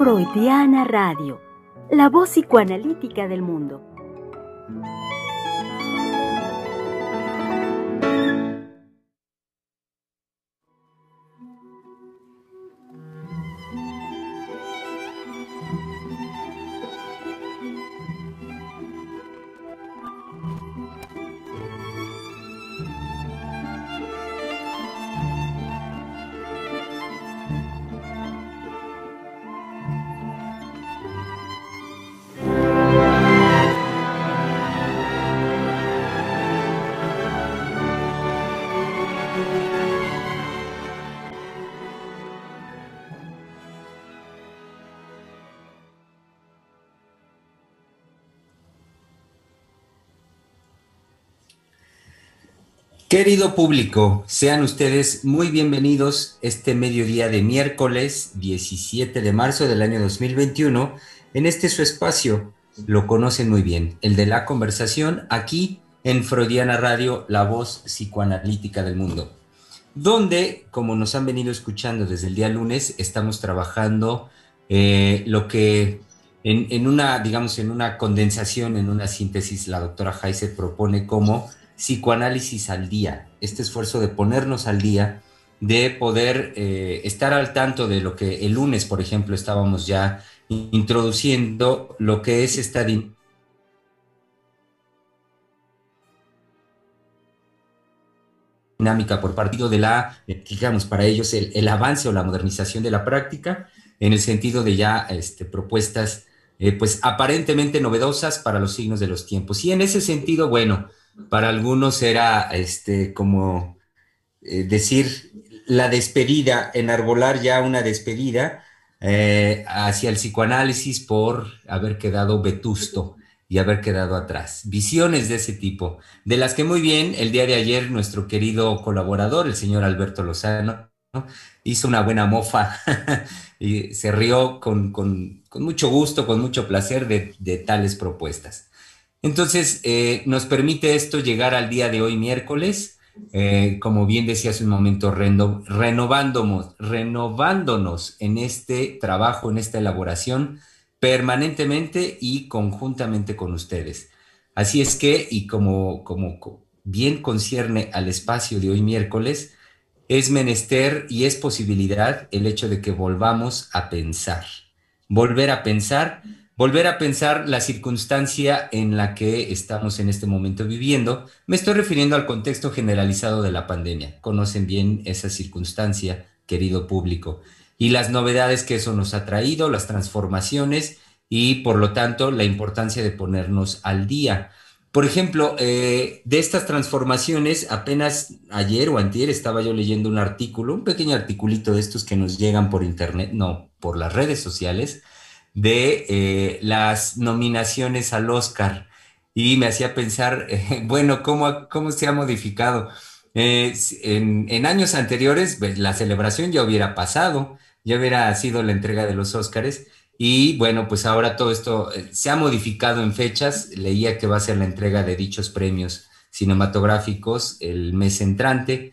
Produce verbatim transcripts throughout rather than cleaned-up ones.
Freudiana Radio, la voz psicoanalítica del mundo. Querido público, sean ustedes muy bienvenidos este mediodía de miércoles diecisiete de marzo del año dos mil veintiuno en este su espacio, lo conocen muy bien, el de la conversación, aquí en Freudiana Radio, la voz psicoanalítica del mundo, donde, como nos han venido escuchando desde el día lunes, estamos trabajando eh, lo que en, en una, digamos, en una condensación, en una síntesis, la doctora Heiser propone como psicoanálisis al día, este esfuerzo de ponernos al día, de poder eh, estar al tanto de lo que el lunes, por ejemplo, estábamos ya introduciendo, lo que es esta dinámica por partido de la, digamos, para ellos el, el avance o la modernización de la práctica, en el sentido de ya este, propuestas, eh, pues aparentemente novedosas para los signos de los tiempos. Y en ese sentido, bueno, para algunos era este, como eh, decir la despedida, enarbolar ya una despedida eh, hacia el psicoanálisis por haber quedado vetusto y haber quedado atrás. Visiones de ese tipo, de las que muy bien el día de ayer nuestro querido colaborador, el señor Alberto Lozano, ¿no?, hizo una buena mofa y se rió con, con, con mucho gusto, con mucho placer de, de tales propuestas. Entonces, eh, nos permite esto llegar al día de hoy, miércoles, eh, como bien decía hace un momento, reno, renovándonos, renovándonos en este trabajo, en esta elaboración, permanentemente y conjuntamente con ustedes. Así es que, y como, como bien concierne al espacio de hoy, miércoles, es menester y es posibilidad el hecho de que volvamos a pensar, volver a pensar. Volver a pensar la circunstancia en la que estamos en este momento viviendo. Me estoy refiriendo al contexto generalizado de la pandemia. Conocen bien esa circunstancia, querido público, y las novedades que eso nos ha traído, las transformaciones y, por lo tanto, la importancia de ponernos al día. Por ejemplo, eh, de estas transformaciones, apenas ayer o antier estaba yo leyendo un artículo, un pequeño articulito de estos que nos llegan por internet, no, por las redes sociales, de eh, las nominaciones al Oscar, y me hacía pensar, eh, bueno, ¿cómo, cómo se ha modificado? Eh, en, en años anteriores, pues, la celebración ya hubiera pasado, ya hubiera sido la entrega de los Óscares, y bueno, pues ahora todo esto eh, se ha modificado en fechas. Leía que va a ser la entrega de dichos premios cinematográficos el mes entrante,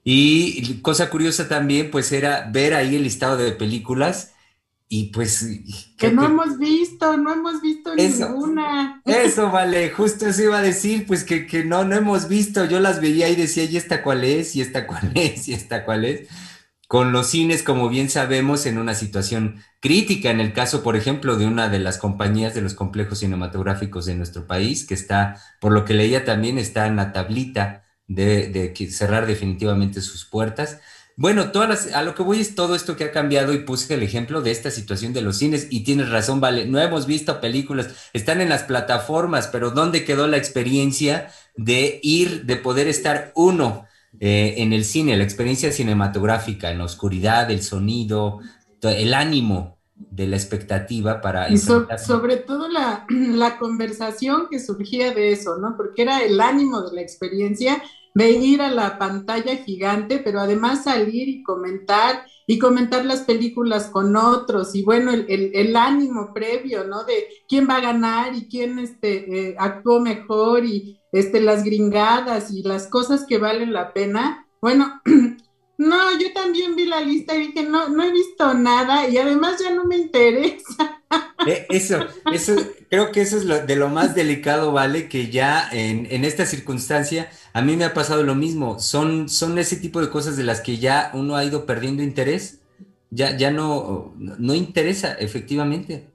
y cosa curiosa también, pues era ver ahí el listado de películas. Y pues, que ¿qué no te... hemos visto, no hemos visto Eso, ninguna. eso vale, justo eso iba a decir, pues que, que no, no hemos visto. Yo las veía y decía, ¿y esta cuál es? ¿Y esta cuál es? ¿Y esta cuál es? Con los cines, como bien sabemos, en una situación crítica, en el caso, por ejemplo, de una de las compañías de los complejos cinematográficos de nuestro país, que está, por lo que leía también, está en la tablita de, de que cerrar definitivamente sus puertas. Bueno, todas las, a lo que voy es todo esto que ha cambiado, y puse el ejemplo de esta situación de los cines, y tienes razón, vale, no hemos visto películas, están en las plataformas, pero ¿dónde quedó la experiencia de ir, de poder estar uno eh, en el cine, la experiencia cinematográfica, en la oscuridad, el sonido, to- el ánimo de la expectativa para Y so- enfrentarse? sobre todo la, la conversación que surgía de eso, ¿no? Porque era el ánimo de la experiencia de ir a la pantalla gigante, pero además salir y comentar, y comentar las películas con otros, y bueno, el, el, el ánimo previo, ¿no? De quién va a ganar y quién este, eh, actuó mejor, y este, las gringadas y las cosas que valen la pena. Bueno, No, yo también vi la lista y dije, no, no he visto nada y además ya no me interesa. Eh, Eso, eso, creo que eso es lo, de lo más delicado, ¿vale? Que ya en, en esta circunstancia a mí me ha pasado lo mismo. Son, son ese tipo de cosas de las que ya uno ha ido perdiendo interés. Ya, ya no, no interesa, efectivamente.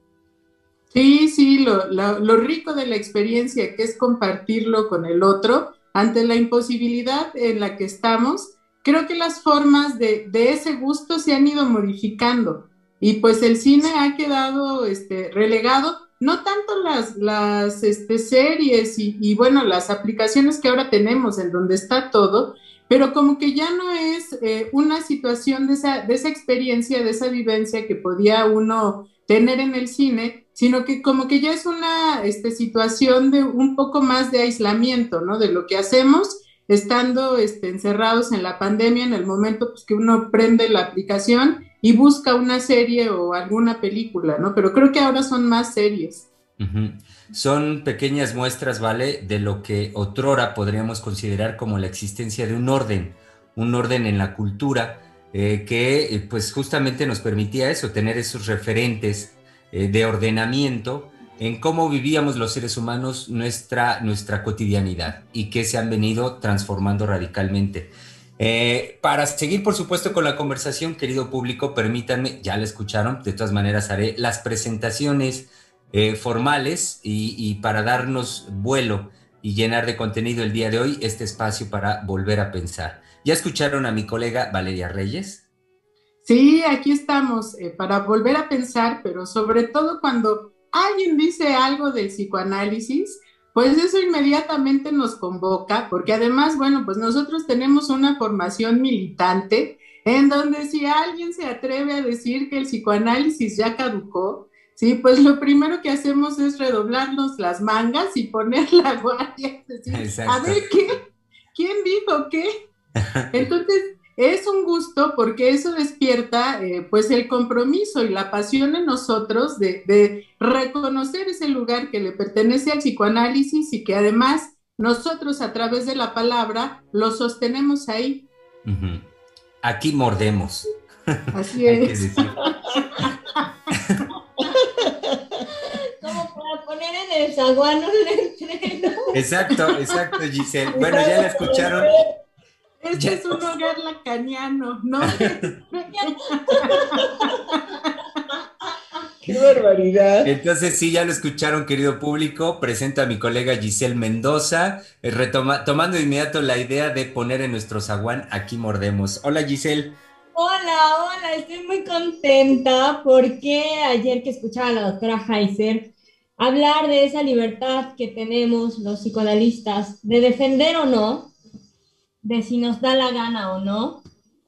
Sí, sí, lo, lo, lo rico de la experiencia que es compartirlo con el otro ante la imposibilidad en la que estamos, creo que las formas de, de ese gusto se han ido modificando y pues el cine ha quedado este, relegado, no tanto las, las este, series y, y bueno, las aplicaciones que ahora tenemos en donde está todo, pero como que ya no es eh, una situación de esa, de esa experiencia, de esa vivencia que podía uno tener en el cine, sino que como que ya es una este, situación de un poco más de aislamiento, ¿no? De lo que hacemos estando este, encerrados en la pandemia, en el momento pues, que uno prende la aplicación y busca una serie o alguna película, ¿no? Pero creo que ahora son más series. Ujú. Son pequeñas muestras, ¿vale? De lo que otrora podríamos considerar como la existencia de un orden, un orden en la cultura, eh, que eh, pues justamente nos permitía eso, tener esos referentes eh, de ordenamiento en cómo vivíamos los seres humanos nuestra, nuestra cotidianidad y que se han venido transformando radicalmente. Eh, para seguir, por supuesto, con la conversación, querido público, permítanme, ya la escucharon, de todas maneras haré las presentaciones eh, formales y, y para darnos vuelo y llenar de contenido el día de hoy este espacio para volver a pensar. ¿Ya escucharon a mi colega Valeria Reyes? Sí, aquí estamos eh, para volver a pensar, pero sobre todo cuando alguien dice algo del psicoanálisis, pues eso inmediatamente nos convoca, porque además, bueno, pues nosotros tenemos una formación militante en donde si alguien se atreve a decir que el psicoanálisis ya caducó, sí, pues lo primero que hacemos es redoblarnos las mangas y poner la guardia, es decir, a Exacto. ver qué, quién dijo qué. Entonces, es un gusto porque eso despierta eh, pues el compromiso y la pasión en nosotros de, de reconocer ese lugar que le pertenece al psicoanálisis y que además nosotros a través de la palabra lo sostenemos ahí. Ujú. Aquí mordemos, Así hay que es. decir. Como para poner en el zaguán un letrero. Exacto, exacto, Giselle. Bueno, ya la escucharon. Este Ya. es un hogar lacaniano, ¿no? ¡Qué barbaridad! Entonces, sí, ya lo escucharon, querido público. Presento a mi colega Giselle Mendoza, eh, retoma- tomando de inmediato la idea de poner en nuestro zaguán Aquí mordemos. Hola, Giselle. Hola, hola, estoy muy contenta porque ayer que escuchaba a la doctora Heiser hablar de esa libertad que tenemos los psicoanalistas de defender o no, de si nos da la gana o no,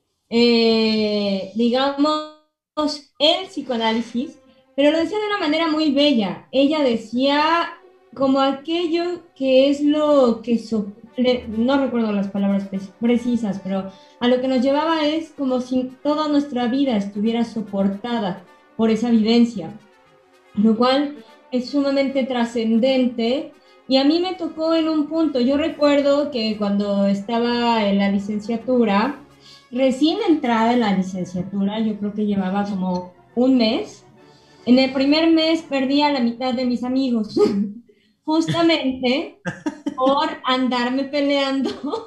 eh, digamos, el psicoanálisis, pero lo decía de una manera muy bella. Ella decía como aquello que es lo que, so, le, no recuerdo las palabras precisas, pero a lo que nos llevaba es como si toda nuestra vida estuviera soportada por esa vivencia, lo cual es sumamente trascendente. Y a mí me tocó en un punto, yo recuerdo que cuando estaba en la licenciatura, recién entrada en la licenciatura, yo creo que llevaba como un mes, en el primer mes perdí a la mitad de mis amigos, justamente por andarme peleando,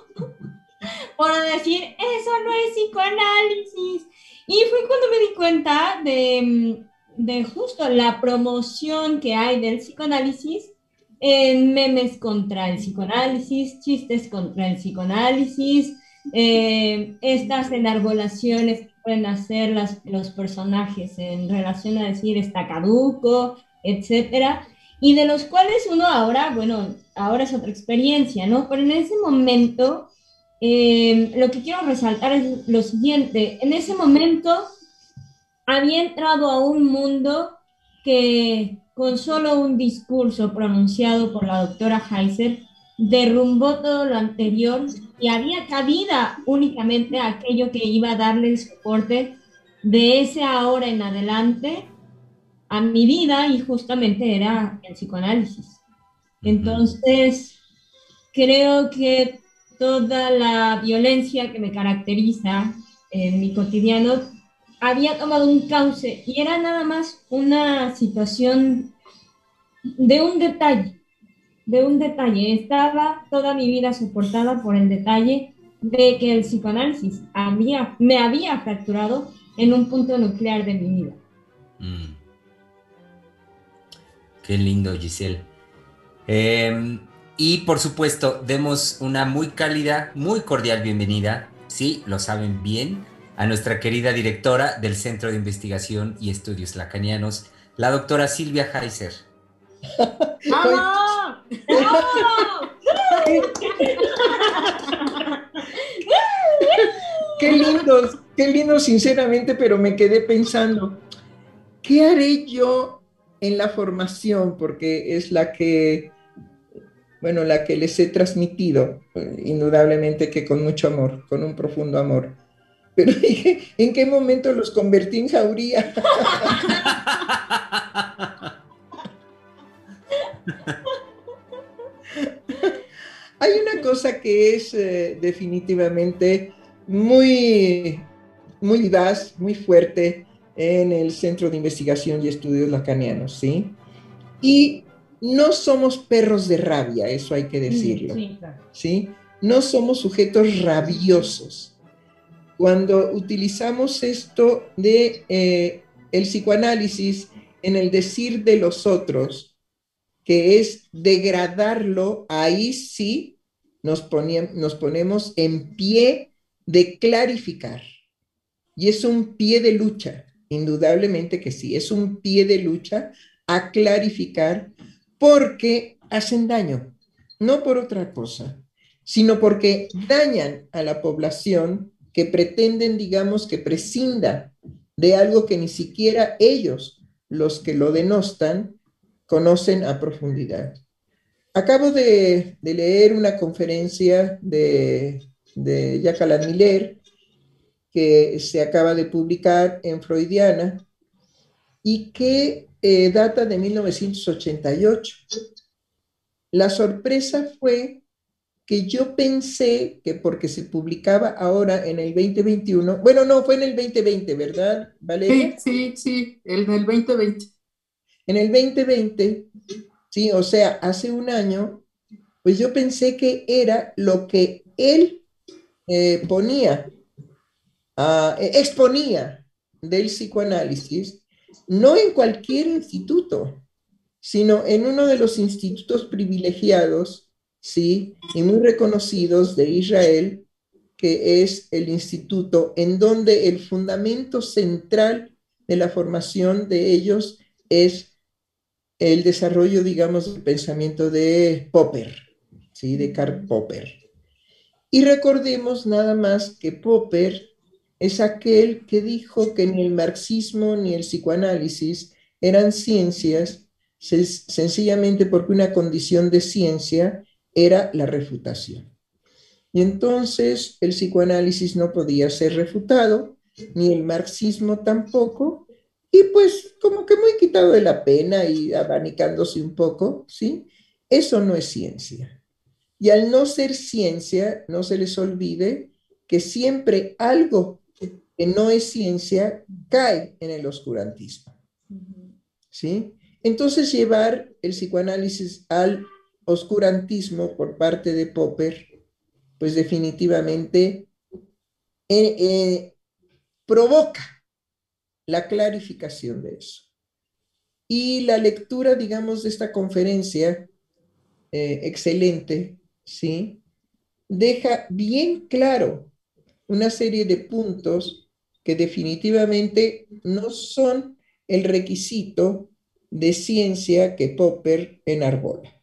por decir, eso no es psicoanálisis. Y fue cuando me di cuenta de, de justo la promoción que hay del psicoanálisis en memes contra el psicoanálisis, chistes contra el psicoanálisis, eh, estas enarbolaciones que pueden hacer las, los personajes en relación a decir está caduco, etcétera, y de los cuales uno ahora, bueno, ahora es otra experiencia, ¿no? Pero en ese momento, eh, lo que quiero resaltar es lo siguiente, en ese momento había entrado a un mundo que con solo un discurso pronunciado por la doctora Heiser derrumbó todo lo anterior y había cabida únicamente a aquello que iba a darle el soporte de ese ahora en adelante a mi vida y justamente era el psicoanálisis. Entonces, creo que toda la violencia que me caracteriza en mi cotidiano había tomado un cauce y era nada más una situación de un detalle, de un detalle. Estaba toda mi vida soportada por el detalle de que el psicoanálisis había, me había fracturado en un punto nuclear de mi vida. Mm. Qué lindo, Giselle. Eh, y por supuesto, demos una muy cálida, muy cordial bienvenida, sí, lo saben bien, a nuestra querida directora del Centro de Investigación y Estudios Lacanianos, la doctora Silvia Heiser. ¡Vamos! Qué lindos, qué lindo, sinceramente, pero me quedé pensando, ¿qué haré yo en la formación? Porque es la que, bueno, la que les he transmitido, eh, indudablemente que con mucho amor, con un profundo amor. Pero dije, ¿en qué momento los convertí en jauría? Hay una cosa que es eh, definitivamente muy, muy vivaz, muy fuerte en el Centro de Investigación y Estudios Lacanianos, ¿sí? Y no somos perros de rabia, eso hay que decirlo, Sí, claro. ¿sí? No somos sujetos rabiosos. Cuando utilizamos esto de eh, el psicoanálisis en el decir de los otros, que es degradarlo, ahí sí nos, ponía, nos ponemos en pie de clarificar. Y es un pie de lucha, indudablemente que sí, es un pie de lucha a clarificar porque hacen daño, no por otra cosa, sino porque dañan a la población que pretenden, digamos, que prescinda de algo que ni siquiera ellos, los que lo denostan, conocen a profundidad. Acabo de, de leer una conferencia de, de Jacques Miller que se acaba de publicar en Freudiana y que eh, data de mil novecientos ochenta y ocho. La sorpresa fue que yo pensé que porque se publicaba ahora en el veinte veintiuno, bueno, no, fue en el veinte veinte, ¿verdad, Valeria? Sí, sí, sí, el del veinte veinte. En el veinte veinte, sí, o sea, hace un año, pues yo pensé que era lo que él eh, ponía, uh, exponía del psicoanálisis, no en cualquier instituto, sino en uno de los institutos privilegiados, sí, y muy reconocidos de Israel, que es el instituto en donde el fundamento central de la formación de ellos es el desarrollo, digamos, del pensamiento de Popper, ¿sí? De Karl Popper. Y recordemos nada más que Popper es aquel que dijo que ni el marxismo ni el psicoanálisis eran ciencias, sencillamente porque una condición de ciencia era la refutación. Y entonces el psicoanálisis no podía ser refutado, ni el marxismo tampoco, y pues como que muy quitado de la pena y abanicándose un poco, ¿sí? Eso no es ciencia. Y al no ser ciencia, no se les olvide que siempre algo que no es ciencia cae en el oscurantismo, ¿sí? Entonces llevar el psicoanálisis al oscurantismo por parte de Popper, pues definitivamente eh, eh, provoca la clarificación de eso. Y la lectura, digamos, de esta conferencia, eh, excelente, ¿sí? Deja bien claro una serie de puntos que definitivamente no son el requisito de ciencia que Popper enarbola.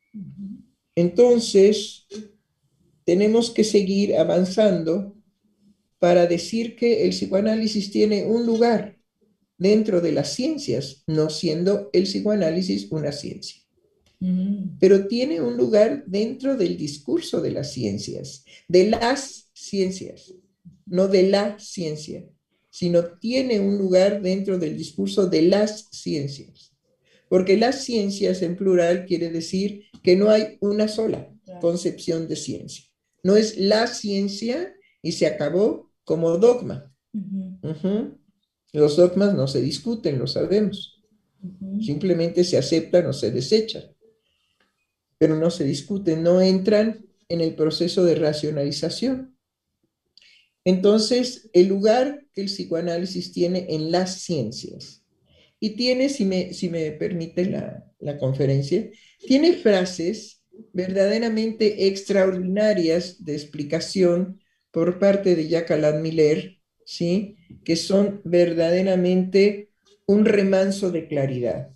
Entonces, tenemos que seguir avanzando para decir que el psicoanálisis tiene un lugar dentro de las ciencias, no siendo el psicoanálisis una ciencia. Mm. Pero tiene un lugar dentro del discurso de las ciencias, de las ciencias, no de la ciencia, sino tiene un lugar dentro del discurso de las ciencias. Porque las ciencias en plural quiere decir que no hay una sola concepción de ciencia. No es la ciencia y se acabó, como dogma. Ujú, Ujú. Los dogmas no se discuten, lo sabemos. ujú. Simplemente se aceptan o se desechan, pero no se discuten, no entran en el proceso de racionalización. Entonces, el lugar que el psicoanálisis tiene en las ciencias, y tiene, si me, si me permite la, la conferencia, tiene frases verdaderamente extraordinarias de explicación por parte de Jacques Alain Miller, ¿sí? Que son verdaderamente un remanso de claridad.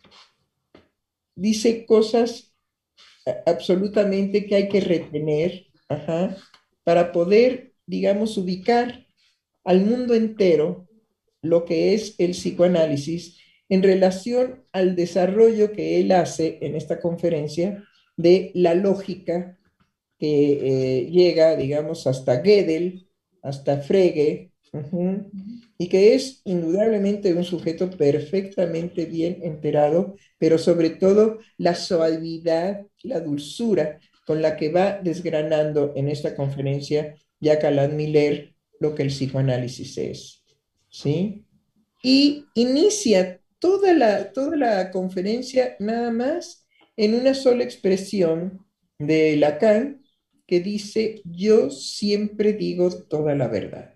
Dice cosas absolutamente que hay que retener, ajá, para poder, digamos, ubicar al mundo entero lo que es el psicoanálisis en relación al desarrollo que él hace en esta conferencia de la lógica que eh, llega, digamos, hasta Gödel, hasta Frege, uh-huh, y que es indudablemente un sujeto perfectamente bien enterado, pero sobre todo la suavidad, la dulzura con la que va desgranando en esta conferencia Jacques Alain Miller lo que el psicoanálisis es, ¿sí? Y inicia toda la, toda la conferencia nada más en una sola expresión de Lacan que dice, yo siempre digo toda la verdad,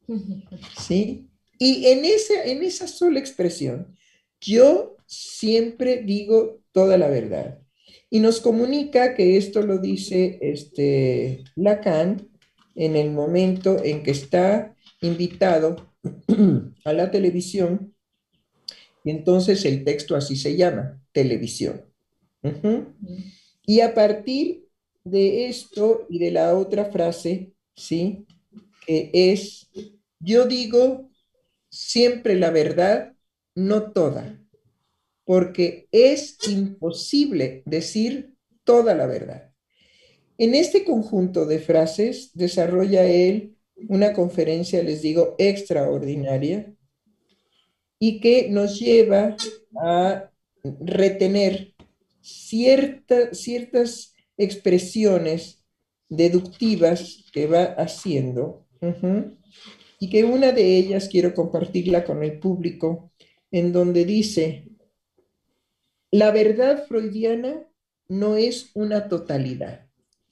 ¿sí? Y en esa, en esa sola expresión, yo siempre digo toda la verdad. Y nos comunica que esto lo dice este, Lacan en el momento en que está invitado a la televisión, y entonces el texto así se llama, televisión. Uh-huh. Y a partir de esto y de la otra frase, ¿sí? Que es, yo digo siempre la verdad, no toda, porque es imposible decir toda la verdad. En este conjunto de frases desarrolla él una conferencia, les digo, extraordinaria, y que nos lleva a retener cierta, ciertas expresiones deductivas que va haciendo, uh-huh, y que una de ellas quiero compartirla con el público, en donde dice, la verdad freudiana no es una totalidad.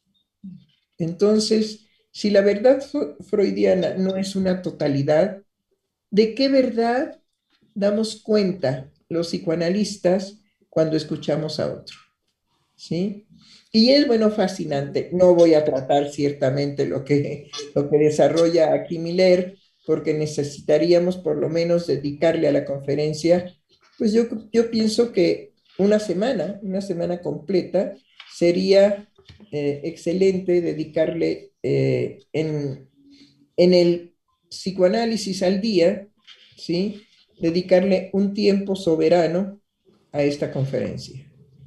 Entonces, si la verdad freudiana no es una totalidad, ¿de qué verdad damos cuenta los psicoanalistas cuando escuchamos a otro? ¿Sí? Y es, bueno, fascinante. No voy a tratar ciertamente lo que, lo que desarrolla aquí Miller, porque necesitaríamos por lo menos dedicarle a la conferencia, pues yo, yo pienso que una semana, una semana completa, sería eh, excelente dedicarle eh, en, en el psicoanálisis al día, ¿sí? Dedicarle un tiempo soberano a esta conferencia.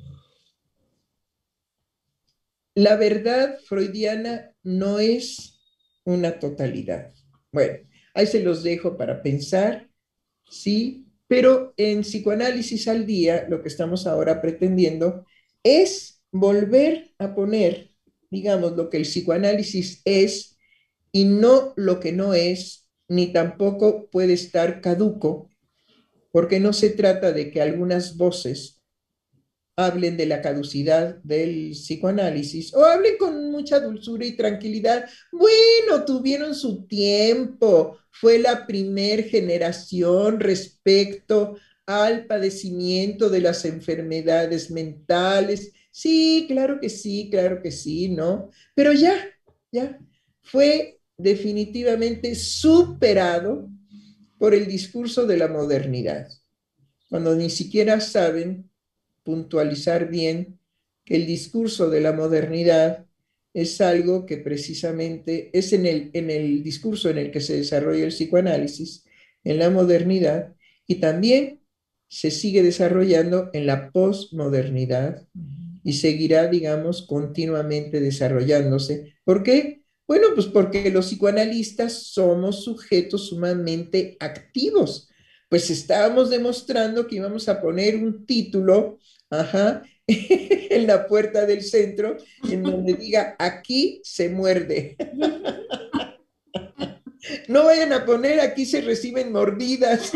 La verdad freudiana no es una totalidad. Bueno, ahí se los dejo para pensar, ¿sí? Pero en psicoanálisis al día, lo que estamos ahora pretendiendo es volver a poner, digamos, lo que el psicoanálisis es y no lo que no es, ni tampoco puede estar caduco, porque no se trata de que algunas voces hablen de la caducidad del psicoanálisis o hablen con mucha dulzura y tranquilidad. Bueno, tuvieron su tiempo, fue la primer generación respecto al padecimiento de las enfermedades mentales. Sí, claro que sí, claro que sí, ¿no? Pero ya, ya, fue definitivamente superado por el discurso de la modernidad, cuando ni siquiera saben puntualizar bien que el discurso de la modernidad es algo que precisamente es en el, en el discurso en el que se desarrolla el psicoanálisis, en la modernidad, y también se sigue desarrollando en la posmodernidad y seguirá, digamos, continuamente desarrollándose. ¿Por qué? Bueno, pues porque los psicoanalistas somos sujetos sumamente activos. Pues estábamos demostrando que íbamos a poner un título, ajá, en la puerta del centro, en donde diga, aquí se muerde. No vayan a poner aquí se reciben mordidas,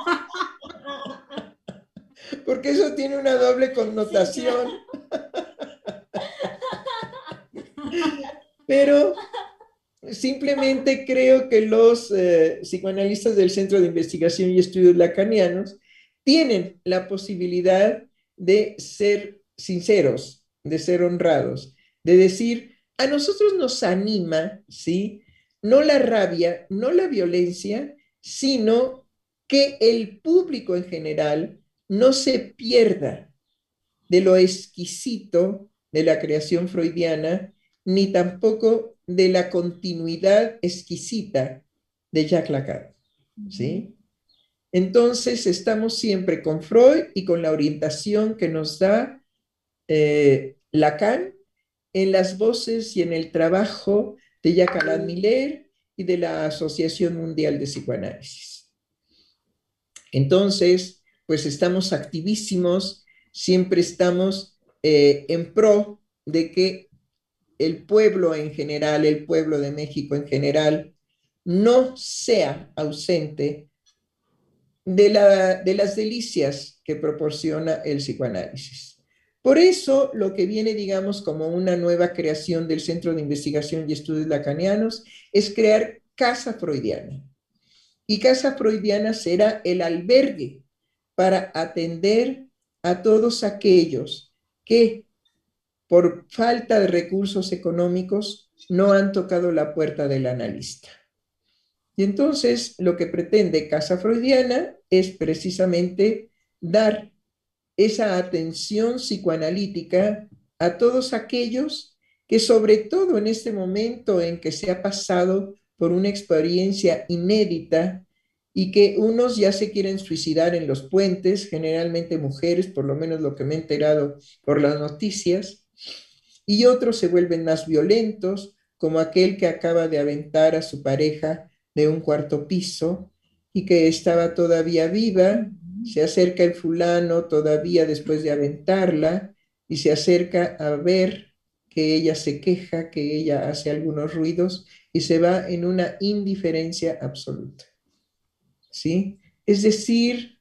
porque eso tiene una doble connotación. Pero simplemente creo que los eh, psicoanalistas del Centro de Investigación y Estudios Lacanianos tienen la posibilidad de ser sinceros, de ser honrados, de decir, a nosotros nos anima, ¿sí? No la rabia, no la violencia, sino que el público en general no se pierda de lo exquisito de la creación freudiana, ni tampoco de la continuidad exquisita de Jacques Lacan, ¿sí? Entonces, estamos siempre con Freud y con la orientación que nos da eh, Lacan en las voces y en el trabajo de Jacques Alain Miller y de la Asociación Mundial de Psicoanálisis. Entonces, pues estamos activísimos, siempre estamos eh, en pro de que el pueblo en general, el pueblo de México en general, no sea ausente de, la, de las delicias que proporciona el psicoanálisis. Por eso, lo que viene, digamos, como una nueva creación del Centro de Investigación y Estudios Lacanianos es crear Casa Freudiana. Y Casa Freudiana será el albergue para atender a todos aquellos que, por falta de recursos económicos, no han tocado la puerta del analista. Y entonces, lo que pretende Casa Freudiana es precisamente dar esa atención psicoanalítica a todos aquellos que, sobre todo en este momento en que se ha pasado por una experiencia inédita y que unos ya se quieren suicidar en los puentes, generalmente mujeres, por lo menos lo que me he enterado por las noticias, y otros se vuelven más violentos, como aquel que acaba de aventar a su pareja de un cuarto piso y que estaba todavía viva. Se acerca el fulano todavía después de aventarla y se acerca a ver que ella se queja, que ella hace algunos ruidos y se va en una indiferencia absoluta, ¿sí? Es decir,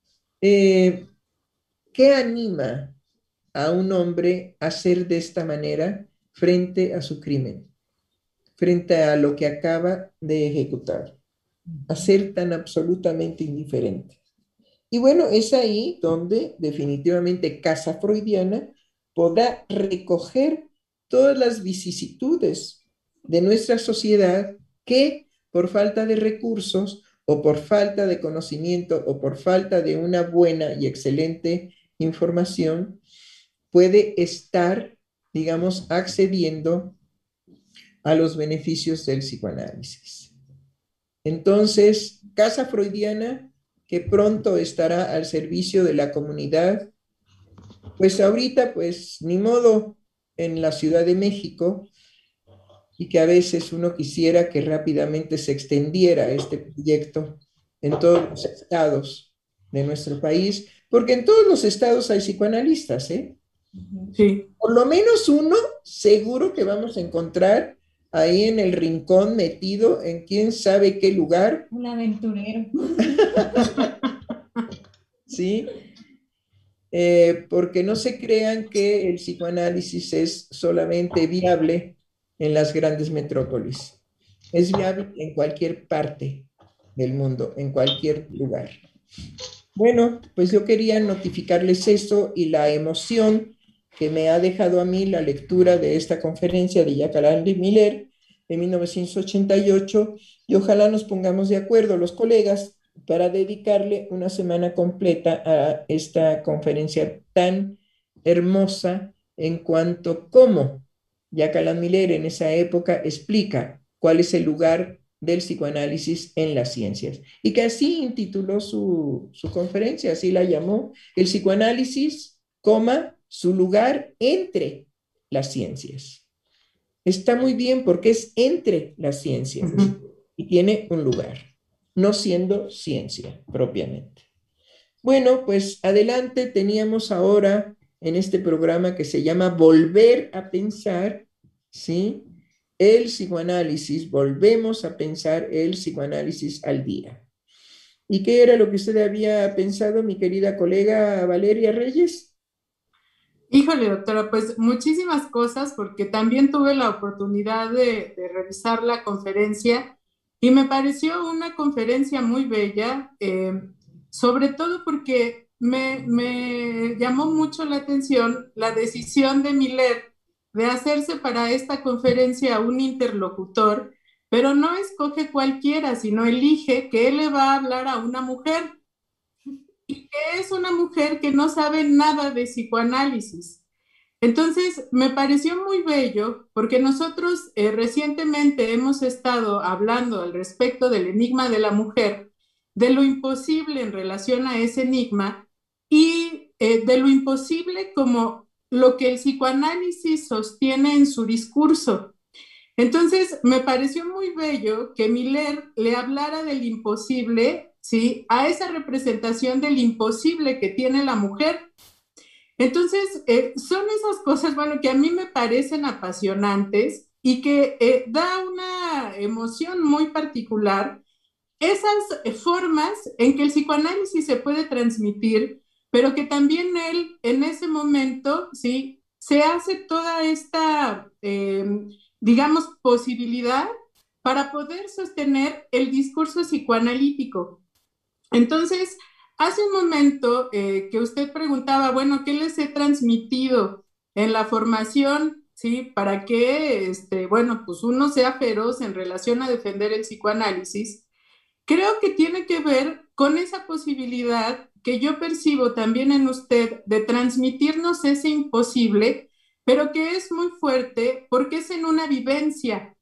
eh, ¿qué anima a un hombre a ser de esta manera frente a su crimen, frente a lo que acaba de ejecutar? A ser tan absolutamente indiferente. Y bueno, es ahí donde definitivamente Casa Freudiana podrá recoger todas las vicisitudes de nuestra sociedad que por falta de recursos o por falta de conocimiento o por falta de una buena y excelente información puede estar, digamos, accediendo a los beneficios del psicoanálisis. Entonces, Casa Freudiana, que pronto estará al servicio de la comunidad, pues ahorita, pues ni modo en la Ciudad de México, y que a veces uno quisiera que rápidamente se extendiera este proyecto en todos los estados de nuestro país, porque en todos los estados hay psicoanalistas, ¿eh? Sí. Por lo menos uno seguro que vamos a encontrar ahí en el rincón metido en quién sabe qué lugar. Un aventurero. ¿Sí? Eh, porque no se crean que el psicoanálisis es solamente viable en las grandes metrópolis. Es viable en cualquier parte del mundo, en cualquier lugar. Bueno, pues yo quería notificarles eso y la emoción que me ha dejado a mí la lectura de esta conferencia de Jacques Alain Miller de mil novecientos ochenta y ocho, y ojalá nos pongamos de acuerdo los colegas para dedicarle una semana completa a esta conferencia tan hermosa en cuanto a cómo Jacques Alain Miller en esa época explica cuál es el lugar del psicoanálisis en las ciencias. Y que así intituló su, su conferencia, así la llamó, el psicoanálisis, coma, su lugar entre las ciencias. Está muy bien porque es entre las ciencias uh-huh. y tiene un lugar, no siendo ciencia propiamente. Bueno, pues adelante teníamos ahora en este programa que se llama Volver a Pensar, ¿sí? el psicoanálisis, volvemos a pensar el psicoanálisis al día. ¿Y qué era lo que usted había pensado, mi querida colega Valeria Reyes? Híjole, doctora, pues muchísimas cosas, porque también tuve la oportunidad de, de revisar la conferencia y me pareció una conferencia muy bella, eh, sobre todo porque me, me llamó mucho la atención la decisión de Miller de hacerse para esta conferencia un interlocutor, pero no escoge cualquiera, sino elige que él le va a hablar a una mujer, y que es una mujer que no sabe nada de psicoanálisis. Entonces, me pareció muy bello porque nosotros eh, recientemente hemos estado hablando al respecto del enigma de la mujer, de lo imposible en relación a ese enigma y eh, de lo imposible como lo que el psicoanálisis sostiene en su discurso. Entonces, me pareció muy bello que Miller le hablara del imposible, ¿sí? A esa representación del imposible que tiene la mujer. Entonces, eh, son esas cosas, bueno, que a mí me parecen apasionantes y que eh, da una emoción muy particular, esas eh, formas en que el psicoanálisis se puede transmitir, pero que también él en ese momento, ¿sí? Se hace toda esta, eh, digamos, posibilidad para poder sostener el discurso psicoanalítico. Entonces, hace un momento eh, que usted preguntaba, bueno, ¿qué les he transmitido en la formación? ¿Sí? Para que, este, bueno, pues uno sea feroz en relación a defender el psicoanálisis. Creo que tiene que ver con esa posibilidad que yo percibo también en usted de transmitirnos ese imposible, pero que es muy fuerte porque es en una vivencia.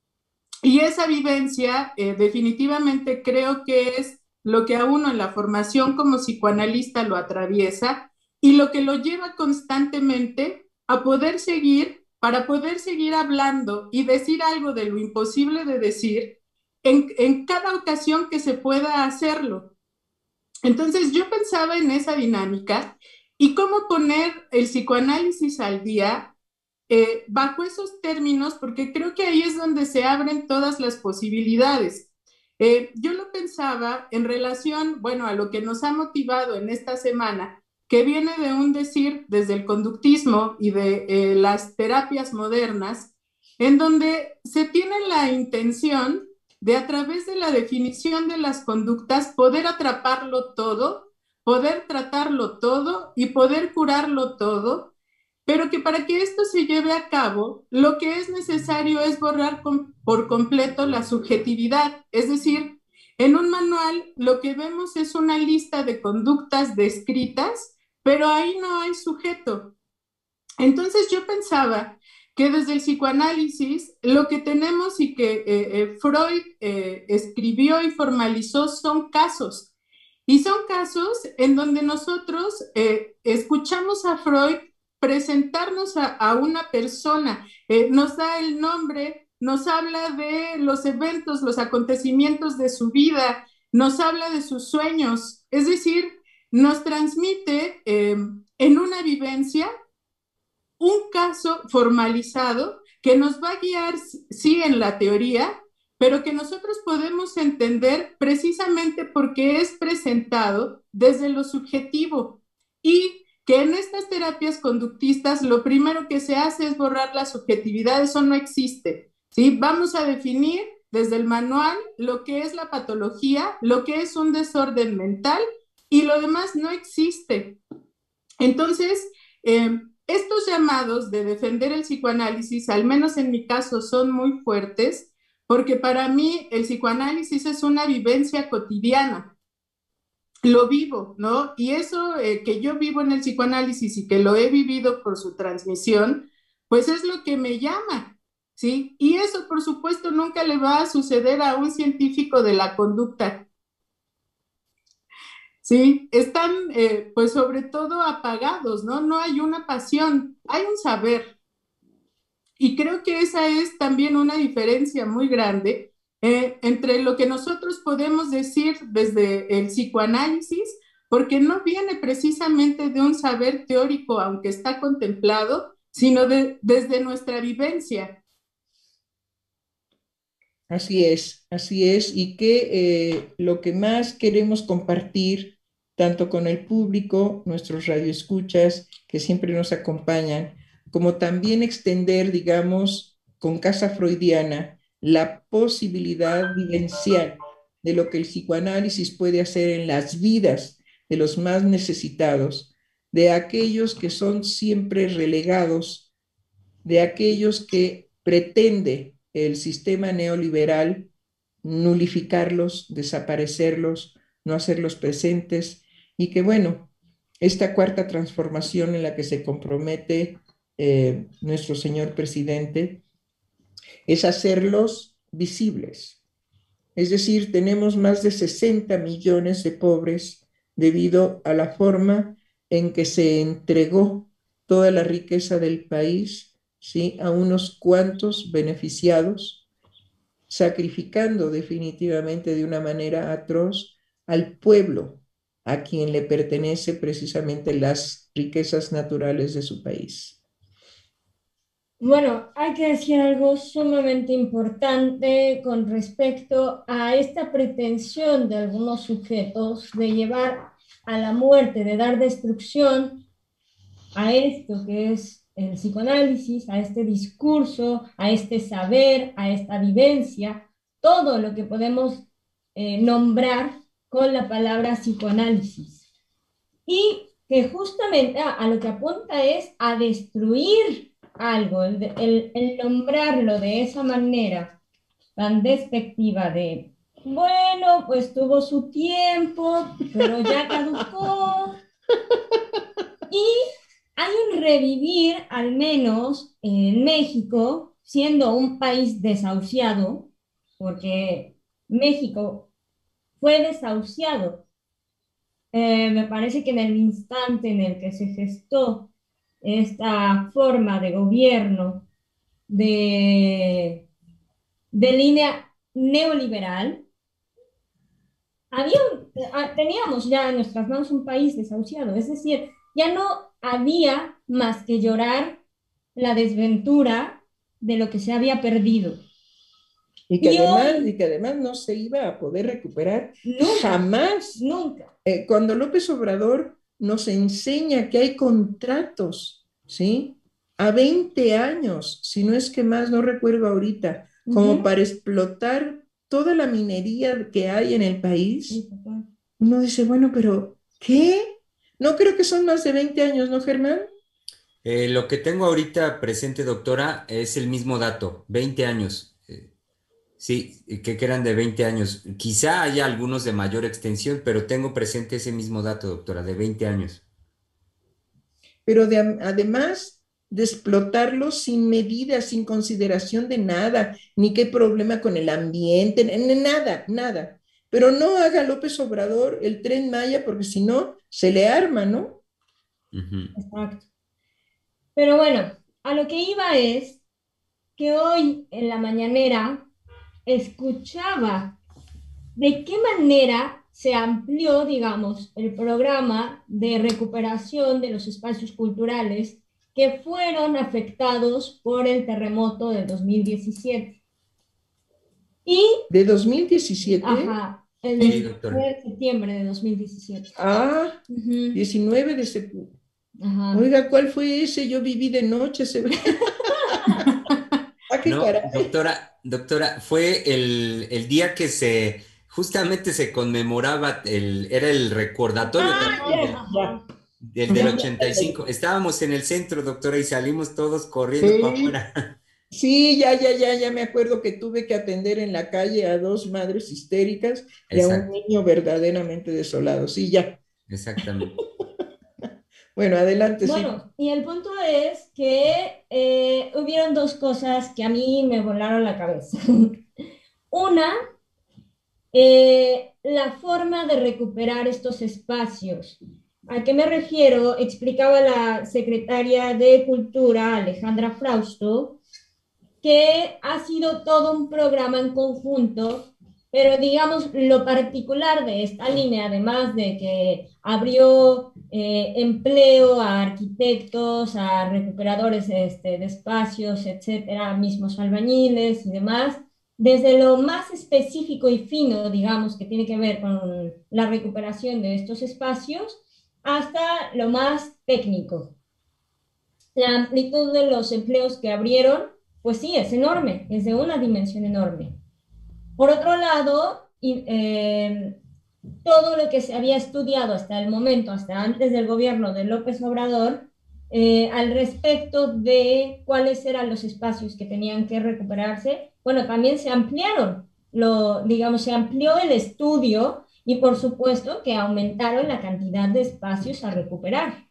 Y esa vivencia eh, definitivamente creo que es lo que a uno en la formación como psicoanalista lo atraviesa y lo que lo lleva constantemente a poder seguir, para poder seguir hablando y decir algo de lo imposible de decir en, en cada ocasión que se pueda hacerlo. Entonces yo pensaba en esa dinámica y cómo poner el psicoanálisis al día eh, bajo esos términos, porque creo que ahí es donde se abren todas las posibilidades. Eh, yo lo pensaba en relación, bueno, a lo que nos ha motivado en esta semana, que viene de un decir desde el conductismo y de eh, las terapias modernas, en donde se tiene la intención de, a través de la definición de las conductas, poder atraparlo todo, poder tratarlo todo y poder curarlo todo, pero que para que esto se lleve a cabo, lo que es necesario es borrar con, por completo la subjetividad. Es decir, en un manual lo que vemos es una lista de conductas descritas, pero ahí no hay sujeto. Entonces yo pensaba que desde el psicoanálisis lo que tenemos y que eh, eh, Freud eh, escribió y formalizó son casos. Y son casos en donde nosotros eh, escuchamos a Freud presentarnos a, a una persona, eh, nos da el nombre, nos habla de los eventos, los acontecimientos de su vida, nos habla de sus sueños, es decir, nos transmite eh, en una vivencia un caso formalizado que nos va a guiar, sí, en la teoría, pero que nosotros podemos entender precisamente porque es presentado desde lo subjetivo y que en estas terapias conductistas lo primero que se hace es borrar la subjetividad, eso no existe, ¿sí? Vamos a definir desde el manual lo que es la patología, lo que es un desorden mental y lo demás no existe. Entonces, eh, estos llamados de defender el psicoanálisis, al menos en mi caso, son muy fuertes, porque para mí el psicoanálisis es una vivencia cotidiana. Lo vivo, ¿no? Y eso eh, que yo vivo en el psicoanálisis y que lo he vivido por su transmisión, pues es lo que me llama, ¿sí? Y eso, por supuesto, nunca le va a suceder a un científico de la conducta. Sí, están eh, pues sobre todo apagados, ¿no? No hay una pasión, hay un saber. Y creo que esa es también una diferencia muy grande eh, entre lo que nosotros podemos decir desde el psicoanálisis, porque no viene precisamente de un saber teórico, aunque está contemplado, sino de, desde nuestra vivencia. Así es, así es, y que eh, lo que más queremos compartir, tanto con el público, nuestros radioescuchas, que siempre nos acompañan, como también extender, digamos, con Casa Freudiana, la posibilidad vivencial de lo que el psicoanálisis puede hacer en las vidas de los más necesitados, de aquellos que son siempre relegados, de aquellos que pretende el sistema neoliberal nulificarlos, desaparecerlos, no hacerlos presentes, y que bueno, esta cuarta transformación en la que se compromete eh, nuestro señor presidente es hacerlos visibles. Es decir, tenemos más de sesenta millones de pobres debido a la forma en que se entregó toda la riqueza del país, ¿sí?, a unos cuantos beneficiados, sacrificando definitivamente de una manera atroz al pueblo a quien le pertenece precisamente las riquezas naturales de su país. Bueno, hay que decir algo sumamente importante con respecto a esta pretensión de algunos sujetos de llevar a la muerte, de dar destrucción a esto que es el psicoanálisis, a este discurso, a este saber, a esta vivencia, todo lo que podemos eh, nombrar con la palabra psicoanálisis. Y que justamente a, a lo que apunta es a destruir algo, el, el, el nombrarlo de esa manera tan despectiva de, bueno, pues tuvo su tiempo, pero ya caducó. Y hay un revivir, al menos en México, siendo un país desahuciado, porque México fue desahuciado. Eh, me parece que en el instante en el que se gestó esta forma de gobierno de, de línea neoliberal, había, teníamos ya en nuestras manos un país desahuciado, es decir, ya no había más que llorar la desventura de lo que se había perdido. Y que, y además, hoy, y que además no se iba a poder recuperar nunca, jamás. Nunca. Eh, cuando López Obrador nos enseña que hay contratos, ¿sí?, a veinte años, si no es que más, no recuerdo ahorita, uh-huh, como para explotar toda la minería que hay en el país, sí, uno dice, bueno, pero ¿qué? No creo que son más de veinte años, ¿no, Germán? Eh, lo que tengo ahorita presente, doctora, es el mismo dato, veinte años. Eh, sí, que, que eran de veinte años. Quizá haya algunos de mayor extensión, pero tengo presente ese mismo dato, doctora, de veinte años. Pero de, además de explotarlo sin medida, sin consideración de nada, ni qué problema con el ambiente, nada, nada. Pero no haga López Obrador el Tren Maya, porque si no, se le arma, ¿no? Uh-huh. Exacto. Pero bueno, a lo que iba es que hoy en la mañanera escuchaba de qué manera se amplió, digamos, el programa de recuperación de los espacios culturales que fueron afectados por el terremoto del dos mil diecisiete. Y, ¿de dos mil diecisiete? Ajá, el sí, diecinueve de septiembre de dos mil diecisiete. Ah, uh-huh. diecinueve de septiembre. Ajá. Oiga, ¿cuál fue ese? Yo viví de noche. Se... ah, qué no, caray. Doctora, doctora, fue el, el día que se, justamente se conmemoraba, el, era el recordatorio ah, también ya, del, del, del ochenta y cinco. Estábamos en el centro, doctora, y salimos todos corriendo sí. para afuera. Sí, ya, ya, ya, ya me acuerdo que tuve que atender en la calle a dos madres histéricas y Exacto. a un niño verdaderamente desolado. Sí, ya. Exactamente. Bueno, adelante. Bueno, sí. Y el punto es que eh, hubieron dos cosas que a mí me volaron la cabeza. Una, eh, la forma de recuperar estos espacios. ¿A qué me refiero? Explicaba la secretaria de Cultura, Alejandra Frausto, que ha sido todo un programa en conjunto, pero digamos lo particular de esta línea, además de que abrió eh, empleo a arquitectos, a recuperadores este, de espacios, etcétera, mismos albañiles y demás, desde lo más específico y fino, digamos, que tiene que ver con la recuperación de estos espacios, hasta lo más técnico. La amplitud de los empleos que abrieron, pues sí, es enorme, es de una dimensión enorme. Por otro lado, eh, todo lo que se había estudiado hasta el momento, hasta antes del gobierno de López Obrador, eh, al respecto de cuáles eran los espacios que tenían que recuperarse, bueno, también se ampliaron, lo, digamos, se amplió el estudio y por supuesto que aumentaron la cantidad de espacios a recuperar.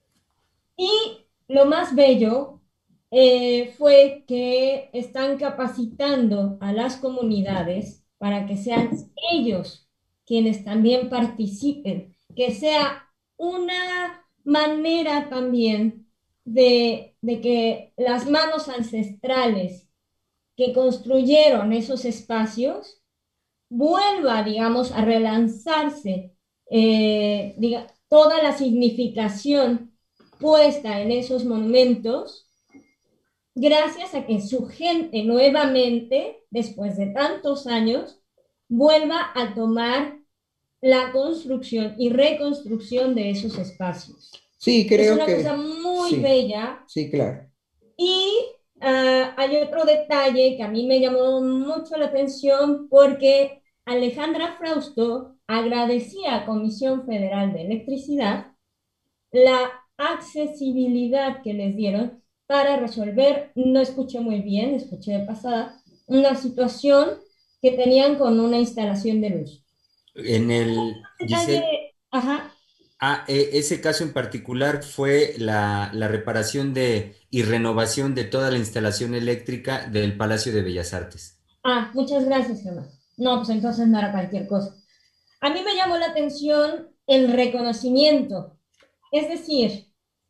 Y lo más bello eh, fue que están capacitando a las comunidades para que sean ellos quienes también participen, que sea una manera también de, de que las manos ancestrales que construyeron esos espacios vuelva, digamos, a relanzarse eh, diga, toda la significación puesta en esos monumentos, gracias a que su gente nuevamente, después de tantos años, vuelva a tomar la construcción y reconstrucción de esos espacios. Sí, creo es una que... cosa muy sí, bella. Sí, claro. Y uh, hay otro detalle que a mí me llamó mucho la atención porque Alejandra Frausto agradecía a Comisión Federal de Electricidad la accesibilidad que les dieron para resolver, no escuché muy bien, escuché de pasada, una situación que tenían con una instalación de luz. En el, Giselle, Ajá. Ah, eh, ese caso en particular fue la, la reparación de, y renovación de toda la instalación eléctrica del Palacio de Bellas Artes. Ah, muchas gracias, Gemma. No, pues entonces no era cualquier cosa. A mí me llamó la atención el reconocimiento. Es decir,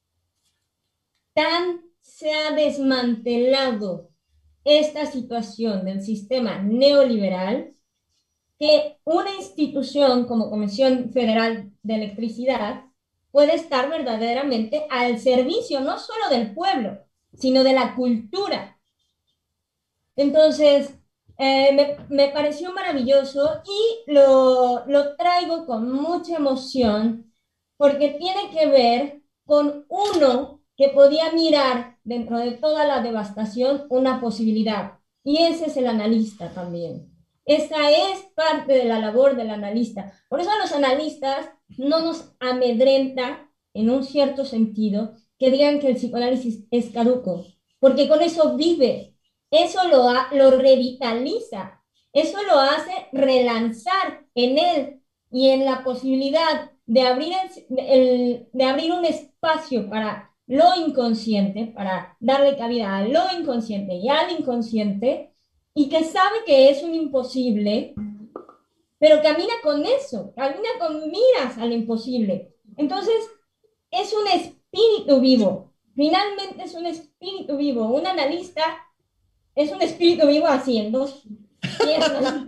tan se ha desmantelado esta situación del sistema neoliberal que una institución como Comisión Federal de Electricidad puede estar verdaderamente al servicio no solo del pueblo, sino de la cultura. Entonces, eh, me, me pareció maravilloso y lo, lo traigo con mucha emoción porque tiene que ver con uno que podía mirar dentro de toda la devastación una posibilidad. Y ese es el analista también. Esa es parte de la labor del analista. Por eso a los analistas no nos amedrenta, en un cierto sentido, que digan que el psicoanálisis es caduco, porque con eso vive, eso lo, ha, lo revitaliza, eso lo hace relanzar en él y en la posibilidad de abrir, el, el, de abrir un espacio para lo inconsciente, para darle cabida a lo inconsciente y al inconsciente, y que sabe que es un imposible, pero camina con eso, camina con miras al imposible. Entonces, es un espíritu vivo, finalmente es un espíritu vivo. Un analista es un espíritu vivo así, en dos piernas,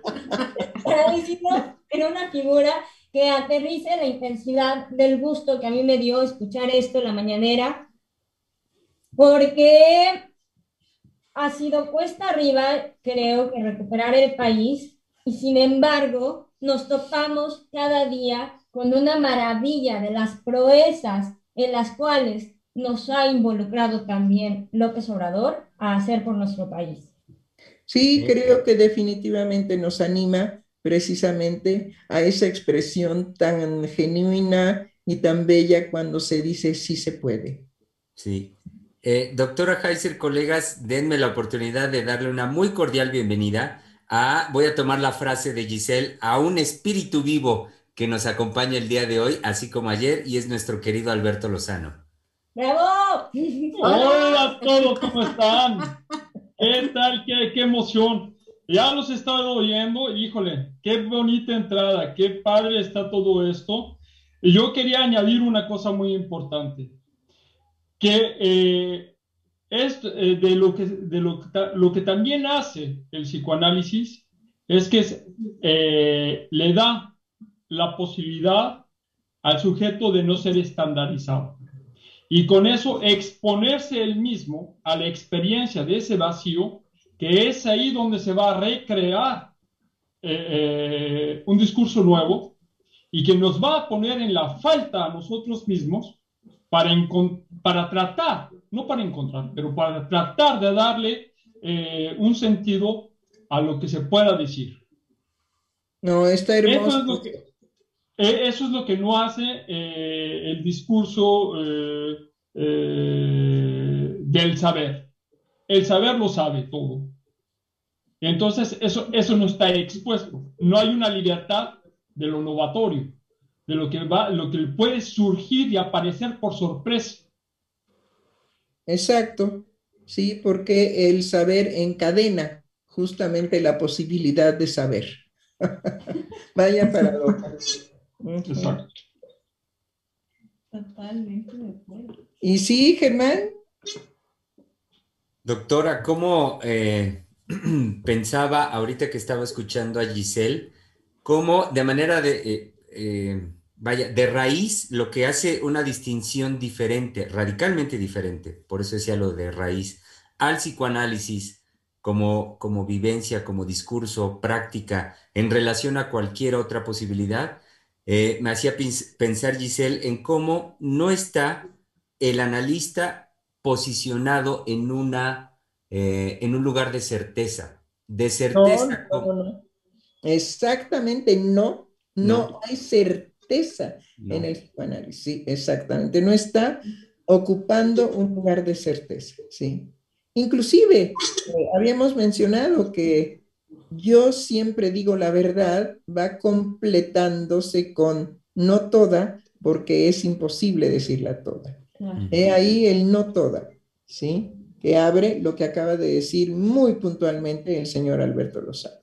en una figura que aterrice la intensidad del gusto que a mí me dio escuchar esto en la mañanera, porque ha sido cuesta arriba, creo, que recuperar el país, y sin embargo nos topamos cada día con una maravilla de las proezas en las cuales nos ha involucrado también López Obrador a hacer por nuestro país. Sí, creo que definitivamente nos anima precisamente a esa expresión tan genuina y tan bella cuando se dice sí se puede. Sí. Eh, doctora Heiser, colegas, denme la oportunidad de darle una muy cordial bienvenida a, voy a tomar la frase de Giselle, a un espíritu vivo que nos acompaña el día de hoy, así como ayer, y es nuestro querido Alberto Lozano. ¡Bravo! Hola a todos, ¿cómo están? ¿Qué tal? ¿Qué, qué emoción? Ya los he estado oyendo, híjole, qué bonita entrada, qué padre está todo esto. Y yo quería añadir una cosa muy importante, que eh, es eh, de, lo que, de lo, que, lo que también hace el psicoanálisis, es que eh, le da la posibilidad al sujeto de no ser estandarizado. Y con eso exponerse él mismo a la experiencia de ese vacío que es ahí donde se va a recrear eh, eh, un discurso nuevo y que nos va a poner en la falta a nosotros mismos para, para tratar, no para encontrar, pero para tratar de darle eh, un sentido a lo que se pueda decir. No, está hermoso. Eso es lo que, eh, eso es lo que no hace eh, el discurso eh, eh, del saber. El saber lo sabe todo. Entonces, eso, eso no está expuesto. No hay una libertad de lo novatorio, de lo que, va, lo que puede surgir y aparecer por sorpresa. Exacto, sí, porque el saber encadena justamente la posibilidad de saber. Vaya paradoja. Exacto. Totalmente de acuerdo. ¿Y sí, Germán? Doctora, ¿cómo eh, pensaba ahorita que estaba escuchando a Giselle, cómo de manera de, eh, eh, vaya, de raíz, lo que hace una distinción diferente, radicalmente diferente, por eso decía lo de raíz, al psicoanálisis como, como vivencia, como discurso, práctica, en relación a cualquier otra posibilidad, eh, me hacía pensar, Giselle, en cómo no está el analista posicionado en, una, eh, en un lugar de certeza. De certeza. No, no, no. Exactamente, no. No, no hay certeza no. en el psicoanálisis. Sí, exactamente. No está ocupando un lugar de certeza. Sí. Inclusive, eh, habíamos mencionado que yo siempre digo la verdad, va completándose con no toda, porque es imposible decirla toda. He ahí el no toda, ¿sí? Que abre lo que acaba de decir muy puntualmente el señor Alberto Lozano.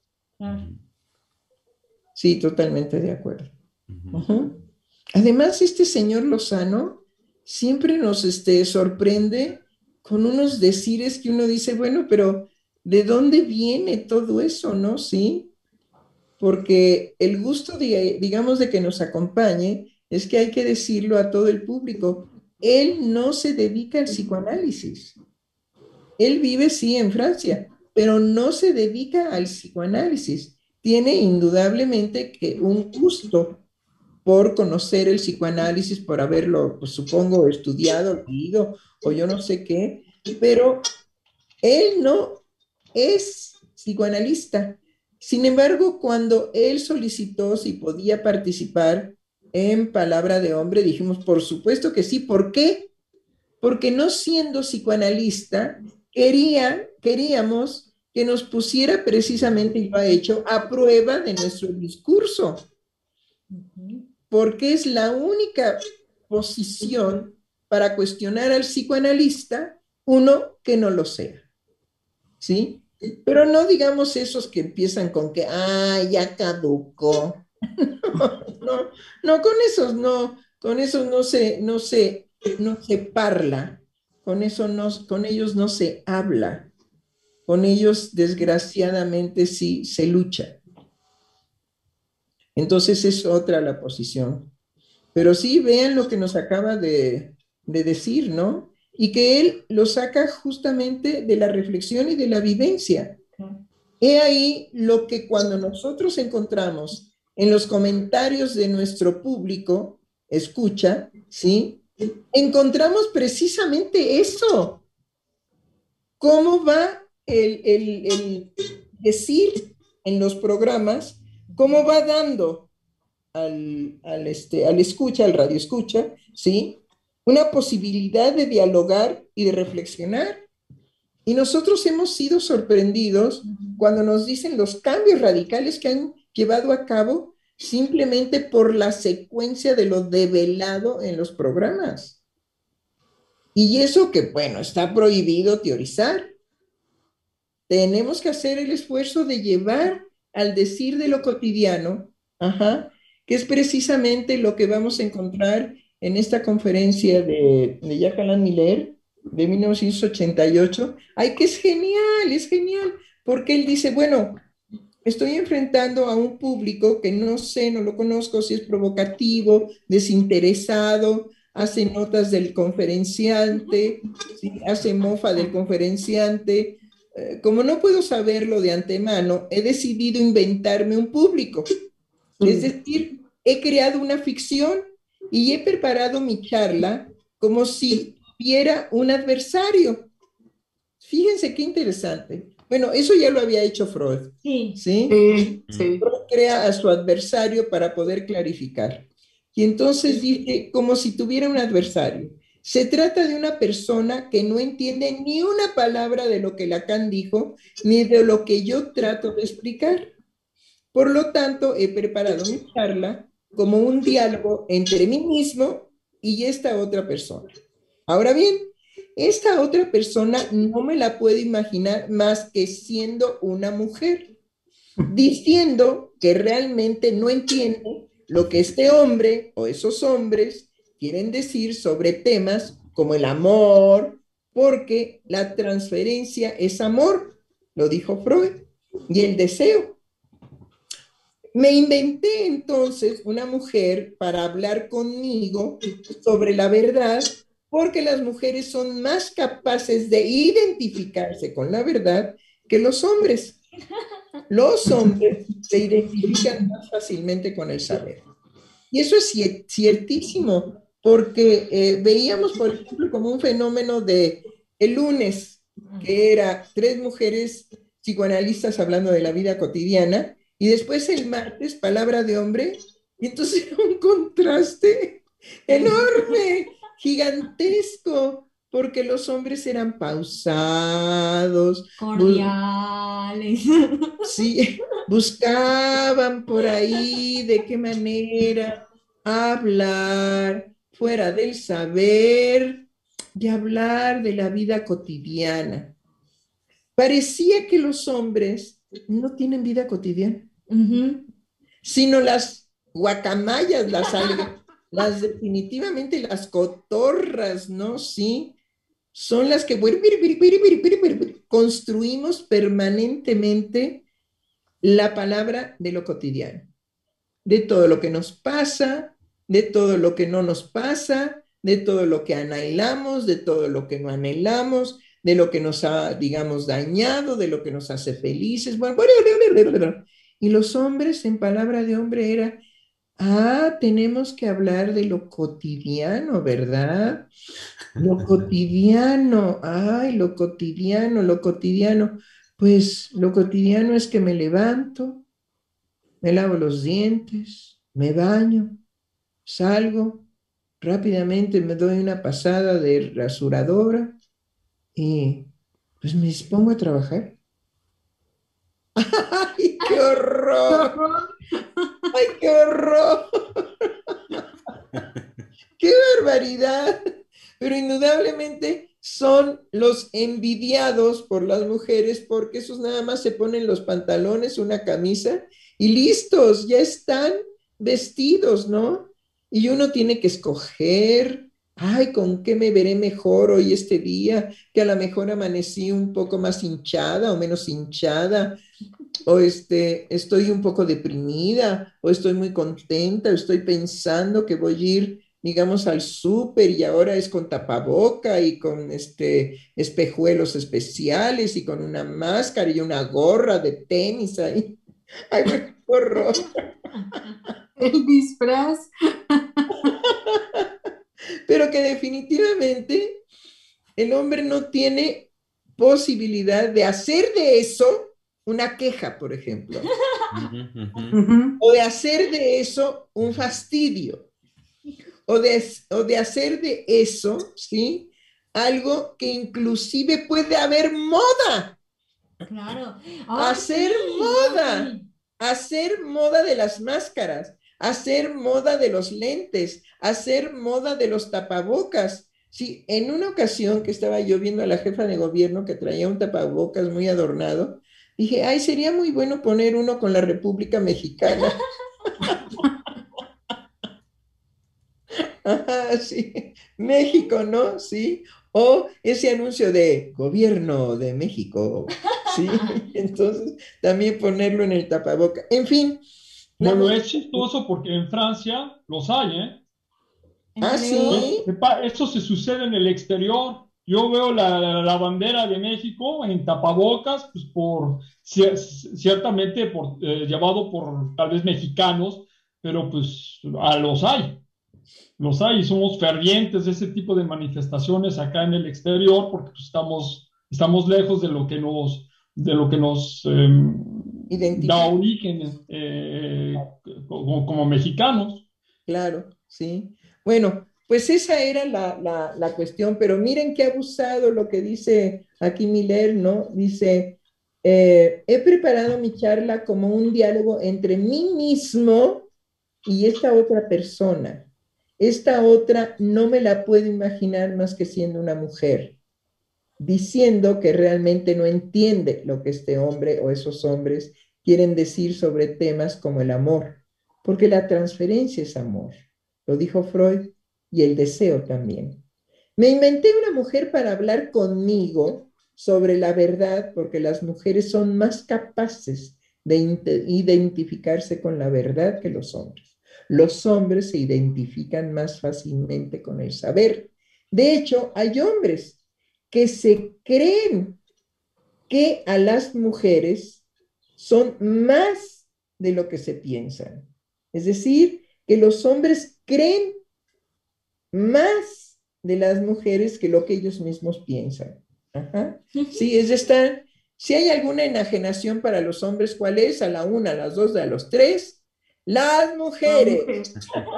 Sí, totalmente de acuerdo. Uh -huh. Además, este señor Lozano siempre nos este, sorprende con unos decires que uno dice, bueno, pero ¿de dónde viene todo eso, no? Sí, porque el gusto, de, digamos, de que nos acompañe es que hay que decirlo a todo el público. Él no se dedica al psicoanálisis. Él vive, sí, en Francia, pero no se dedica al psicoanálisis. Tiene indudablemente que un gusto por conocer el psicoanálisis, por haberlo, pues, supongo, estudiado, leído, o yo no sé qué, pero él no es psicoanalista. Sin embargo, cuando él solicitó si podía participar en Palabra de Hombre, dijimos, por supuesto que sí. ¿Por qué? Porque no siendo psicoanalista, quería, queríamos que nos pusiera precisamente, y lo ha hecho, a prueba de nuestro discurso. Porque es la única posición para cuestionar al psicoanalista, uno que no lo sea. ¿Sí? Pero no digamos esos que empiezan con que, ah, ya caducó. No, no, no, con esos no, con esos no se, no se, no se parla, con eso no, con ellos no se habla, con ellos desgraciadamente sí se lucha. Entonces es otra la posición. Pero sí, vean lo que nos acaba de, de decir, ¿no? Y que él lo saca justamente de la reflexión y de la vivencia. He ahí lo que cuando nosotros encontramos en los comentarios de nuestro público, escucha, ¿sí? Encontramos precisamente eso. ¿Cómo va el, el, el decir en los programas? ¿Cómo va dando al, al, este, al escucha, al radio escucha, ¿sí? Una posibilidad de dialogar y de reflexionar? Y nosotros hemos sido sorprendidos cuando nos dicen los cambios radicales que han llevado a cabo simplemente por la secuencia de lo develado en los programas. Y eso que, bueno, está prohibido teorizar. Tenemos que hacer el esfuerzo de llevar al decir de lo cotidiano, ajá, que es precisamente lo que vamos a encontrar en esta conferencia de, de Jacques Alain Miller, de mil novecientos ochenta y ocho, ay, que es genial, es genial, porque él dice, bueno, estoy enfrentando a un público que no sé, no lo conozco, si es provocativo, desinteresado, hace notas del conferenciante, ¿sí? Hace mofa del conferenciante, eh, como no puedo saberlo de antemano, he decidido inventarme un público. Es decir, he creado una ficción y he preparado mi charla como si tuviera un adversario. Fíjense qué interesante. Bueno, eso ya lo había hecho Freud. Sí. ¿Sí? Sí, sí. Freud crea a su adversario para poder clarificar. Y entonces dice, como si tuviera un adversario. Se trata de una persona que no entiende ni una palabra de lo que Lacan dijo, ni de lo que yo trato de explicar. Por lo tanto, he preparado mi charla como un diálogo entre mí mismo y esta otra persona. Ahora bien, esta otra persona no me la puedo imaginar más que siendo una mujer, diciendo que realmente no entiende lo que este hombre o esos hombres quieren decir sobre temas como el amor, porque la transferencia es amor, lo dijo Freud, y el deseo. Me inventé entonces una mujer para hablar conmigo sobre la verdad, porque las mujeres son más capaces de identificarse con la verdad que los hombres. Los hombres se identifican más fácilmente con el saber. Y eso es ciertísimo, porque eh, veíamos, por ejemplo, como un fenómeno de el lunes, que era tres mujeres psicoanalistas hablando de la vida cotidiana, y después el martes, palabra de hombre, y entonces era un contraste enorme, gigantesco, porque los hombres eran pausados, cordiales. Sí, buscaban por ahí de qué manera hablar fuera del saber, de hablar de la vida cotidiana. Parecía que los hombres no tienen vida cotidiana, uh-huh. sino las guacamayas, las, las definitivamente las cotorras, ¿no? Sí, son las que construimos permanentemente la palabra de lo cotidiano, de todo lo que nos pasa, de todo lo que no nos pasa, de todo lo que anhelamos, de todo lo que no anhelamos, de lo que nos ha, digamos, dañado, de lo que nos hace felices. Bueno, y los hombres, en palabra de hombre, era, ah, tenemos que hablar de lo cotidiano, ¿verdad? Lo cotidiano, ay, lo cotidiano, lo cotidiano. Pues lo cotidiano es que me levanto, me lavo los dientes, me baño, salgo, rápidamente me doy una pasada de rasuradora y pues me dispongo a trabajar. ¡Ay, qué horror! ¡Ay, qué horror! ¡Qué barbaridad! Pero indudablemente son los envidiados por las mujeres porque esos nada más se ponen los pantalones, una camisa y listos, ya están vestidos, ¿no? Y uno tiene que escoger, ay, ¿con qué me veré mejor hoy este día? Que a lo mejor amanecí un poco más hinchada o menos hinchada, o este, estoy un poco deprimida, o estoy muy contenta, o estoy pensando que voy a ir, digamos, al súper y ahora es con tapaboca y con este, espejuelos especiales y con una máscara y una gorra de tenis ahí. ¡Ay, qué horror! El disfraz. Pero que definitivamente el hombre no tiene posibilidad de hacer de eso una queja, por ejemplo. Uh-huh. O de hacer de eso un fastidio. O de, o de hacer de eso, ¿sí? Algo que inclusive puede haber moda. Claro. Oh, hacer sí, moda. Sí. Hacer moda de las máscaras. Hacer moda de los lentes. Hacer moda de los tapabocas. Sí, en una ocasión que estaba yo viendo a la jefa de gobierno que traía un tapabocas muy adornado, dije, ay, sería muy bueno poner uno con la República Mexicana. Ajá, sí, México, ¿no? Sí, o ese anuncio de Gobierno de México, ¿sí? Entonces, también ponerlo en el tapaboca. En fin. Bueno, la... es chistoso porque en Francia los hay, ¿eh? Ah, sí. Eso se sucede en el exterior. Yo veo la, la, la bandera de México en tapabocas, pues por, ciertamente por, eh, llevado por tal vez mexicanos, pero pues a los hay, los hay, y somos fervientes de ese tipo de manifestaciones acá en el exterior, porque pues, estamos, estamos lejos de lo que nos, de lo que nos eh, da origen eh, como, como mexicanos. Claro, sí. Bueno, pues esa era la, la, la cuestión, pero miren qué abusado lo que dice aquí Miller, ¿no? Dice, eh, he preparado mi charla como un diálogo entre mí mismo y esta otra persona. Esta otra no me la puedo imaginar más que siendo una mujer, diciendo que realmente no entiende lo que este hombre o esos hombres quieren decir sobre temas como el amor, porque la transferencia es amor. Lo dijo Freud, y el deseo también. Me inventé una mujer para hablar conmigo sobre la verdad, porque las mujeres son más capaces de identificarse con la verdad que los hombres. Los hombres se identifican más fácilmente con el saber. De hecho, hay hombres que se creen que a las mujeres son más de lo que se piensan. Es decir, que los hombres creen más de las mujeres que lo que ellos mismos piensan. Ajá. Sí, es estar, si hay alguna enajenación para los hombres, ¿cuál es? A la una, a las dos, a los tres. Las mujeres.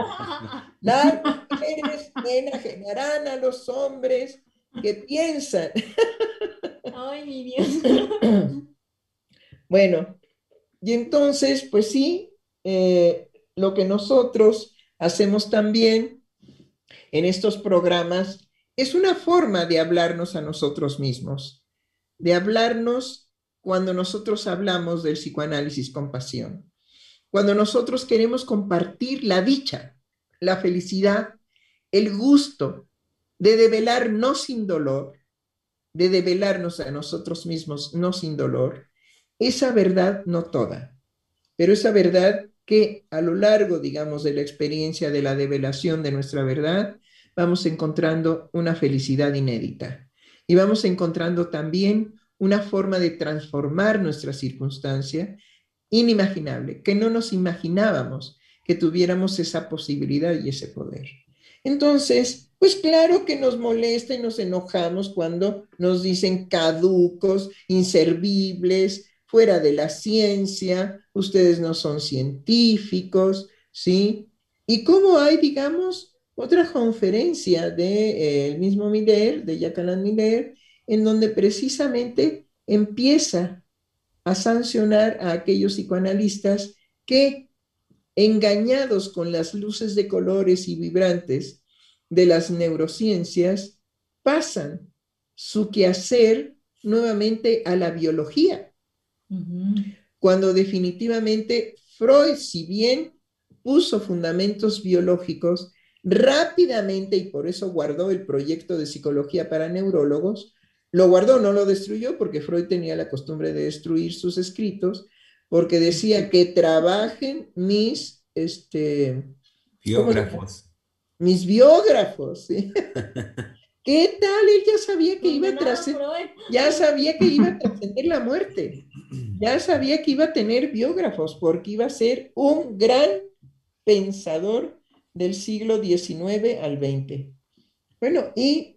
Las mujeres enajenarán a los hombres que piensan. Ay, mi Dios. Bueno, y entonces, pues sí, eh, lo que nosotros hacemos también en estos programas es una forma de hablarnos a nosotros mismos, de hablarnos cuando nosotros hablamos del psicoanálisis con pasión, cuando nosotros queremos compartir la dicha, la felicidad, el gusto de develar no sin dolor, de develarnos a nosotros mismos no sin dolor, esa verdad no toda, pero esa verdad que a lo largo, digamos, de la experiencia de la develación de nuestra verdad, vamos encontrando una felicidad inédita y vamos encontrando también una forma de transformar nuestra circunstancia inimaginable, que no nos imaginábamos que tuviéramos esa posibilidad y ese poder. Entonces, pues claro que nos molesta y nos enojamos cuando nos dicen caducos, inservibles, fuera de la ciencia, ustedes no son científicos, ¿sí? Y como hay, digamos, otra conferencia del de, eh, mismo Miller, de Jacques Alain Miller, en donde precisamente empieza a sancionar a aquellos psicoanalistas que, engañados con las luces de colores y vibrantes de las neurociencias, pasan su quehacer nuevamente a la biología. Uh-huh. Cuando definitivamente Freud, si bien puso fundamentos biológicos, rápidamente, y por eso guardó el proyecto de psicología para neurólogos, lo guardó, no lo destruyó, porque Freud tenía la costumbre de destruir sus escritos, porque decía que trabajen mis, este, biógrafos. Mis biógrafos, ¿sí? ¿Qué tal? Él ya sabía que iba a trascender, ya sabía que iba a trascender la muerte, ya sabía que iba a tener biógrafos, porque iba a ser un gran pensador del siglo diecinueve al veinte. Bueno, y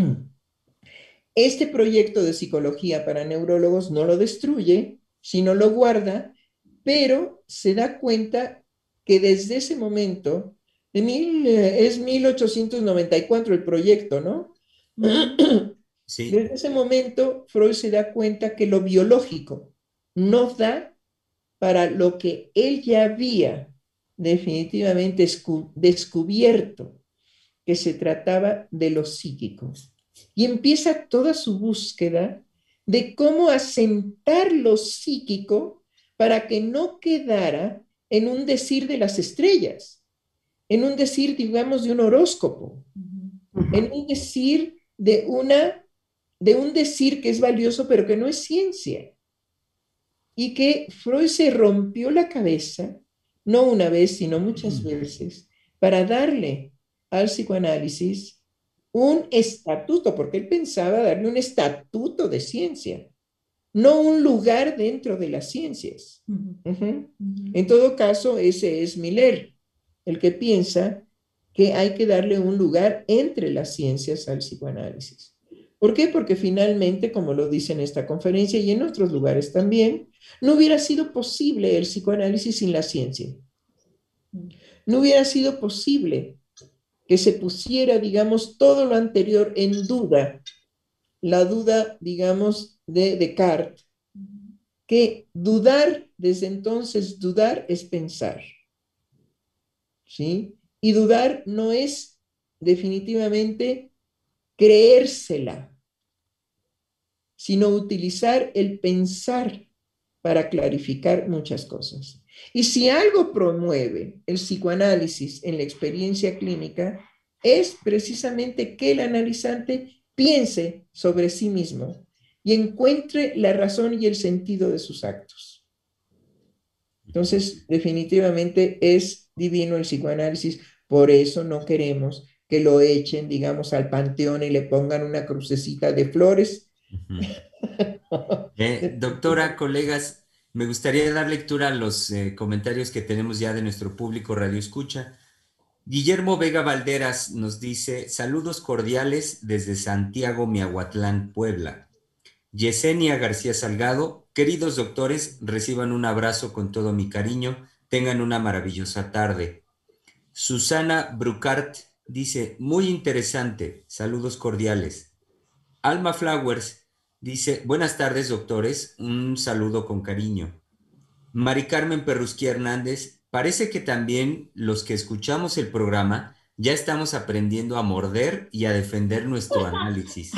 este proyecto de psicología para neurólogos no lo destruye, sino lo guarda, pero se da cuenta que desde ese momento, de mil, es mil ochocientos noventa y cuatro el proyecto, ¿no? Sí. Desde ese momento, Freud se da cuenta que lo biológico no da para lo que él ya había definitivamente descubierto, que se trataba de lo psíquico. Y empieza toda su búsqueda de cómo asentar lo psíquico para que no quedara en un decir de las estrellas, en un decir, digamos, de un horóscopo, en un decir de una, de un decir que es valioso pero que no es ciencia. Y que Freud se rompió la cabeza, no una vez, sino muchas veces, para darle al psicoanálisis un estatuto, porque él pensaba darle un estatuto de ciencia, no un lugar dentro de las ciencias. Uh-huh. Uh-huh. En todo caso, ese es Miller, el que piensa que hay que darle un lugar entre las ciencias al psicoanálisis. ¿Por qué? Porque finalmente, como lo dice en esta conferencia y en otros lugares también, no hubiera sido posible el psicoanálisis sin la ciencia. No hubiera sido posible que se pusiera, digamos, todo lo anterior en duda. La duda, digamos, de Descartes, que dudar, desde entonces, dudar es pensar, ¿sí? Y dudar no es definitivamente creérsela, sino utilizar el pensar para clarificar muchas cosas. Y si algo promueve el psicoanálisis en la experiencia clínica, es precisamente que el analizante piense sobre sí mismo y encuentre la razón y el sentido de sus actos. Entonces, definitivamente es divino el psicoanálisis, por eso no queremos que lo echen, digamos, al panteón y le pongan una crucecita de flores. Uh-huh. eh, doctora, colegas, me gustaría dar lectura a los eh, comentarios que tenemos ya de nuestro público Radio Escucha. Guillermo Vega Valderas nos dice, saludos cordiales desde Santiago, Miahuatlán, Puebla. Yesenia García Salgado, queridos doctores, reciban un abrazo con todo mi cariño, tengan una maravillosa tarde. Susana Brucart dice, muy interesante, saludos cordiales. Alma Flowers dice, buenas tardes doctores, un saludo con cariño. Mari Carmen Perrusquía Hernández, parece que también los que escuchamos el programa ya estamos aprendiendo a morder y a defender nuestro análisis.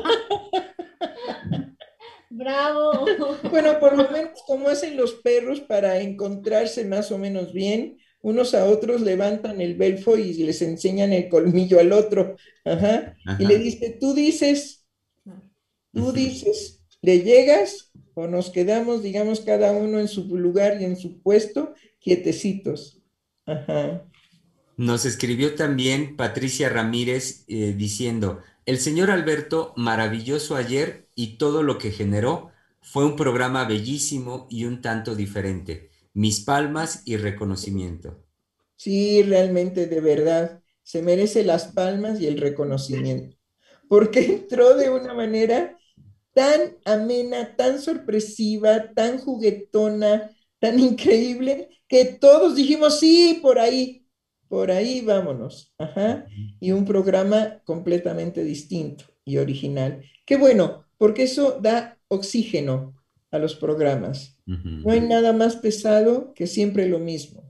¡Bravo! Bueno, por lo menos como hacen los perros para encontrarse más o menos bien, unos a otros levantan el belfo y les enseñan el colmillo al otro. Ajá. Ajá. Y le dice, tú dices, tú dices, ¿le llegas o nos quedamos, digamos, cada uno en su lugar y en su puesto, quietecitos? Ajá. Nos escribió también Patricia Ramírez eh, diciendo, el señor Alberto, maravilloso ayer y todo lo que generó fue un programa bellísimo y un tanto diferente. Mis palmas y reconocimiento. Sí, realmente, de verdad, se merece las palmas y el reconocimiento, porque entró de una manera tan amena, tan sorpresiva, tan juguetona, tan increíble, que todos dijimos, sí, por ahí, por ahí vámonos. Ajá. Y un programa completamente distinto y original. Qué bueno, porque eso da oxígeno a los programas. Uh-huh. No hay nada más pesado que siempre lo mismo.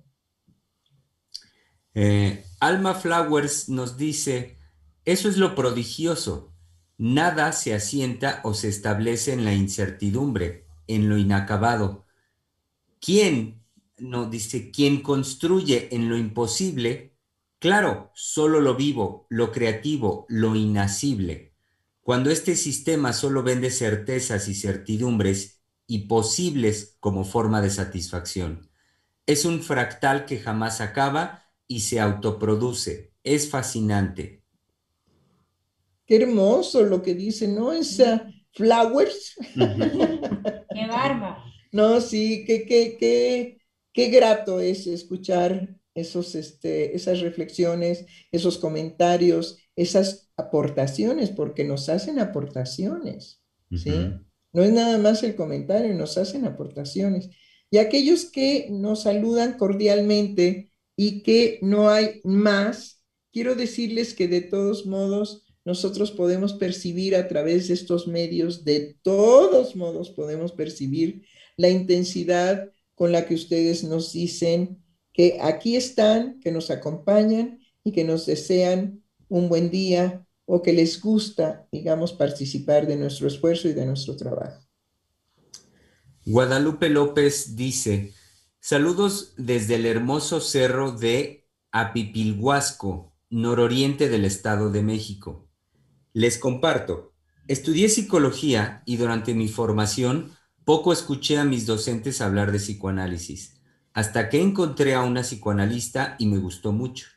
Eh, Alma Flowers nos dice, eso es lo prodigioso. Nada se asienta o se establece en la incertidumbre, en lo inacabado. ¿Quién, no dice, quien construye en lo imposible? Claro, solo lo vivo, lo creativo, lo inacible. Cuando este sistema solo vende certezas y certidumbres y posibles como forma de satisfacción. Es un fractal que jamás acaba y se autoproduce. Es fascinante. Qué hermoso lo que dice, ¿no? Esa Flowers. ¡Qué barba! No, sí, qué, qué, qué, qué grato es escuchar esos, este, esas reflexiones, esos comentarios, esas aportaciones, porque nos hacen aportaciones, ¿sí? Uh-huh. No es nada más el comentario, nos hacen aportaciones. Y aquellos que nos saludan cordialmente y que no hay más, quiero decirles que de todos modos nosotros podemos percibir a través de estos medios, de todos modos podemos percibir la intensidad con la que ustedes nos dicen que aquí están, que nos acompañan y que nos desean un buen día o que les gusta, digamos, participar de nuestro esfuerzo y de nuestro trabajo. Guadalupe López dice, saludos desde el hermoso cerro de Apipilhuasco, nororiente del Estado de México. Les comparto, estudié psicología y durante mi formación poco escuché a mis docentes hablar de psicoanálisis, hasta que encontré a una psicoanalista y me gustó mucho.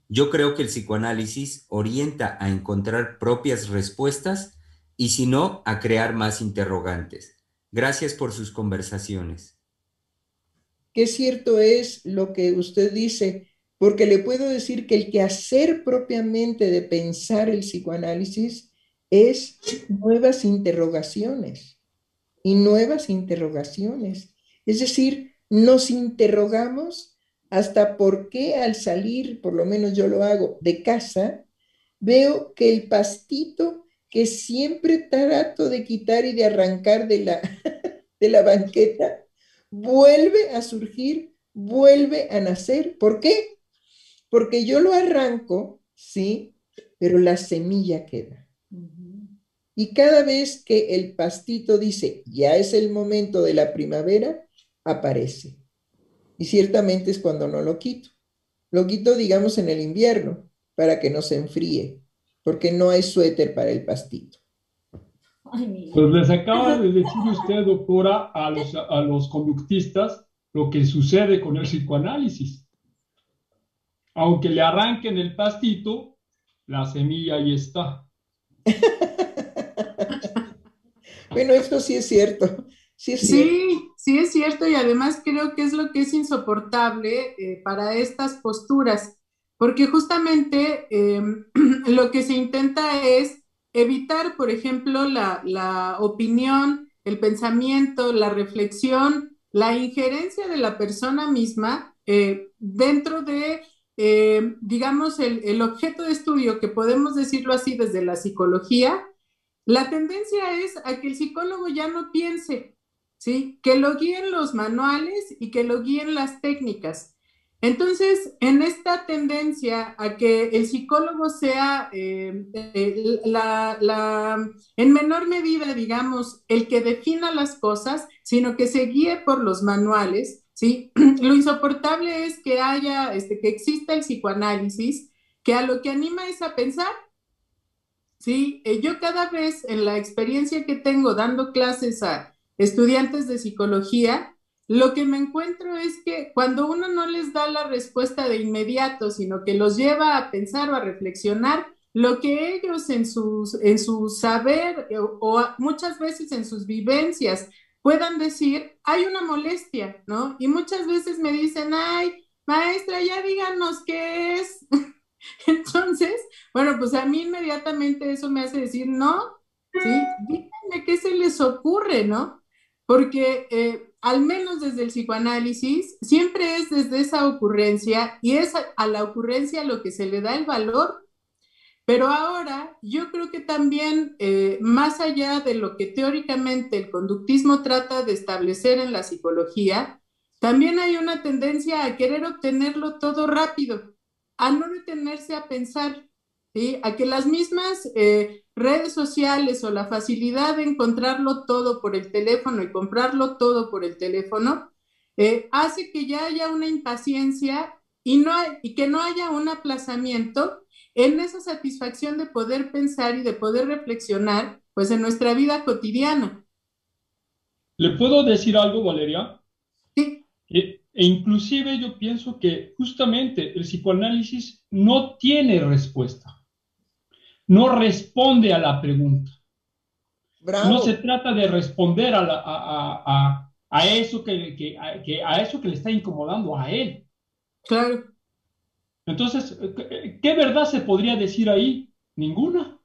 Yo creo que el psicoanálisis orienta a encontrar propias respuestas y si no, a crear más interrogantes. Gracias por sus conversaciones. Qué cierto es lo que usted dice, porque le puedo decir que el quehacer propiamente de pensar el psicoanálisis es nuevas interrogaciones y nuevas interrogaciones. Es decir, nos interrogamos hasta por qué al salir, por lo menos yo lo hago, de casa, veo que el pastito que siempre trato de quitar y de arrancar de la, de la banqueta, vuelve a surgir, vuelve a nacer. ¿Por qué? Porque yo lo arranco, sí, pero la semilla queda. Uh-huh. Y cada vez que el pastito dice, ya es el momento de la primavera, aparece. Y ciertamente es cuando no lo quito. Lo quito, digamos, en el invierno, para que no se enfríe, porque no hay suéter para el pastito. Pues les acaba de decir usted, doctora, a los, a los conductistas lo que sucede con el psicoanálisis. Aunque le arranquen el pastito, la semilla ahí está. Bueno, esto sí es cierto. Sí, es cierto. Sí, sí es cierto, y además creo que es lo que es insoportable eh, para estas posturas, porque justamente eh, lo que se intenta es evitar, por ejemplo, la, la opinión, el pensamiento, la reflexión, la injerencia de la persona misma eh, dentro de, eh, digamos, el, el objeto de estudio, que podemos decirlo así desde la psicología. La tendencia es a que el psicólogo ya no piense, ¿sí? Que lo guíen los manuales y que lo guíen las técnicas. Entonces, en esta tendencia a que el psicólogo sea eh, eh, la, la, en menor medida, digamos, el que defina las cosas, sino que se guíe por los manuales, ¿sí? Lo insoportable es que haya, este, que exista el psicoanálisis, que a lo que anima es a pensar. Sí, eh, yo cada vez en la experiencia que tengo dando clases a estudiantes de psicología, lo que me encuentro es que cuando uno no les da la respuesta de inmediato, sino que los lleva a pensar o a reflexionar, lo que ellos en, sus, en su saber eh, o, o muchas veces en sus vivencias puedan decir, hay una molestia, ¿no? Y muchas veces me dicen, ay, maestra, ya díganos qué es. Entonces, bueno, pues a mí inmediatamente eso me hace decir, no, sí, díganme qué se les ocurre, ¿no? Porque eh, al menos desde el psicoanálisis, siempre es desde esa ocurrencia y es a, a la ocurrencia lo que se le da el valor. Pero ahora yo creo que también, eh, más allá de lo que teóricamente el conductismo trata de establecer en la psicología, también hay una tendencia a querer obtenerlo todo rápido, a no detenerse a pensar, ¿sí? A que las mismas eh, redes sociales o la facilidad de encontrarlo todo por el teléfono y comprarlo todo por el teléfono, eh, hace que ya haya una impaciencia y, no hay, y que no haya un aplazamiento en esa satisfacción de poder pensar y de poder reflexionar, pues en nuestra vida cotidiana. ¿Le puedo decir algo, Valeria? Sí. E, e inclusive yo pienso que justamente el psicoanálisis no tiene respuesta, no responde a la pregunta. Bravo. No se trata de responder a, la, a, a, a, a eso que, que, a, que, a eso que le está incomodando a él. Claro. Entonces, ¿qué verdad se podría decir ahí? Ninguna.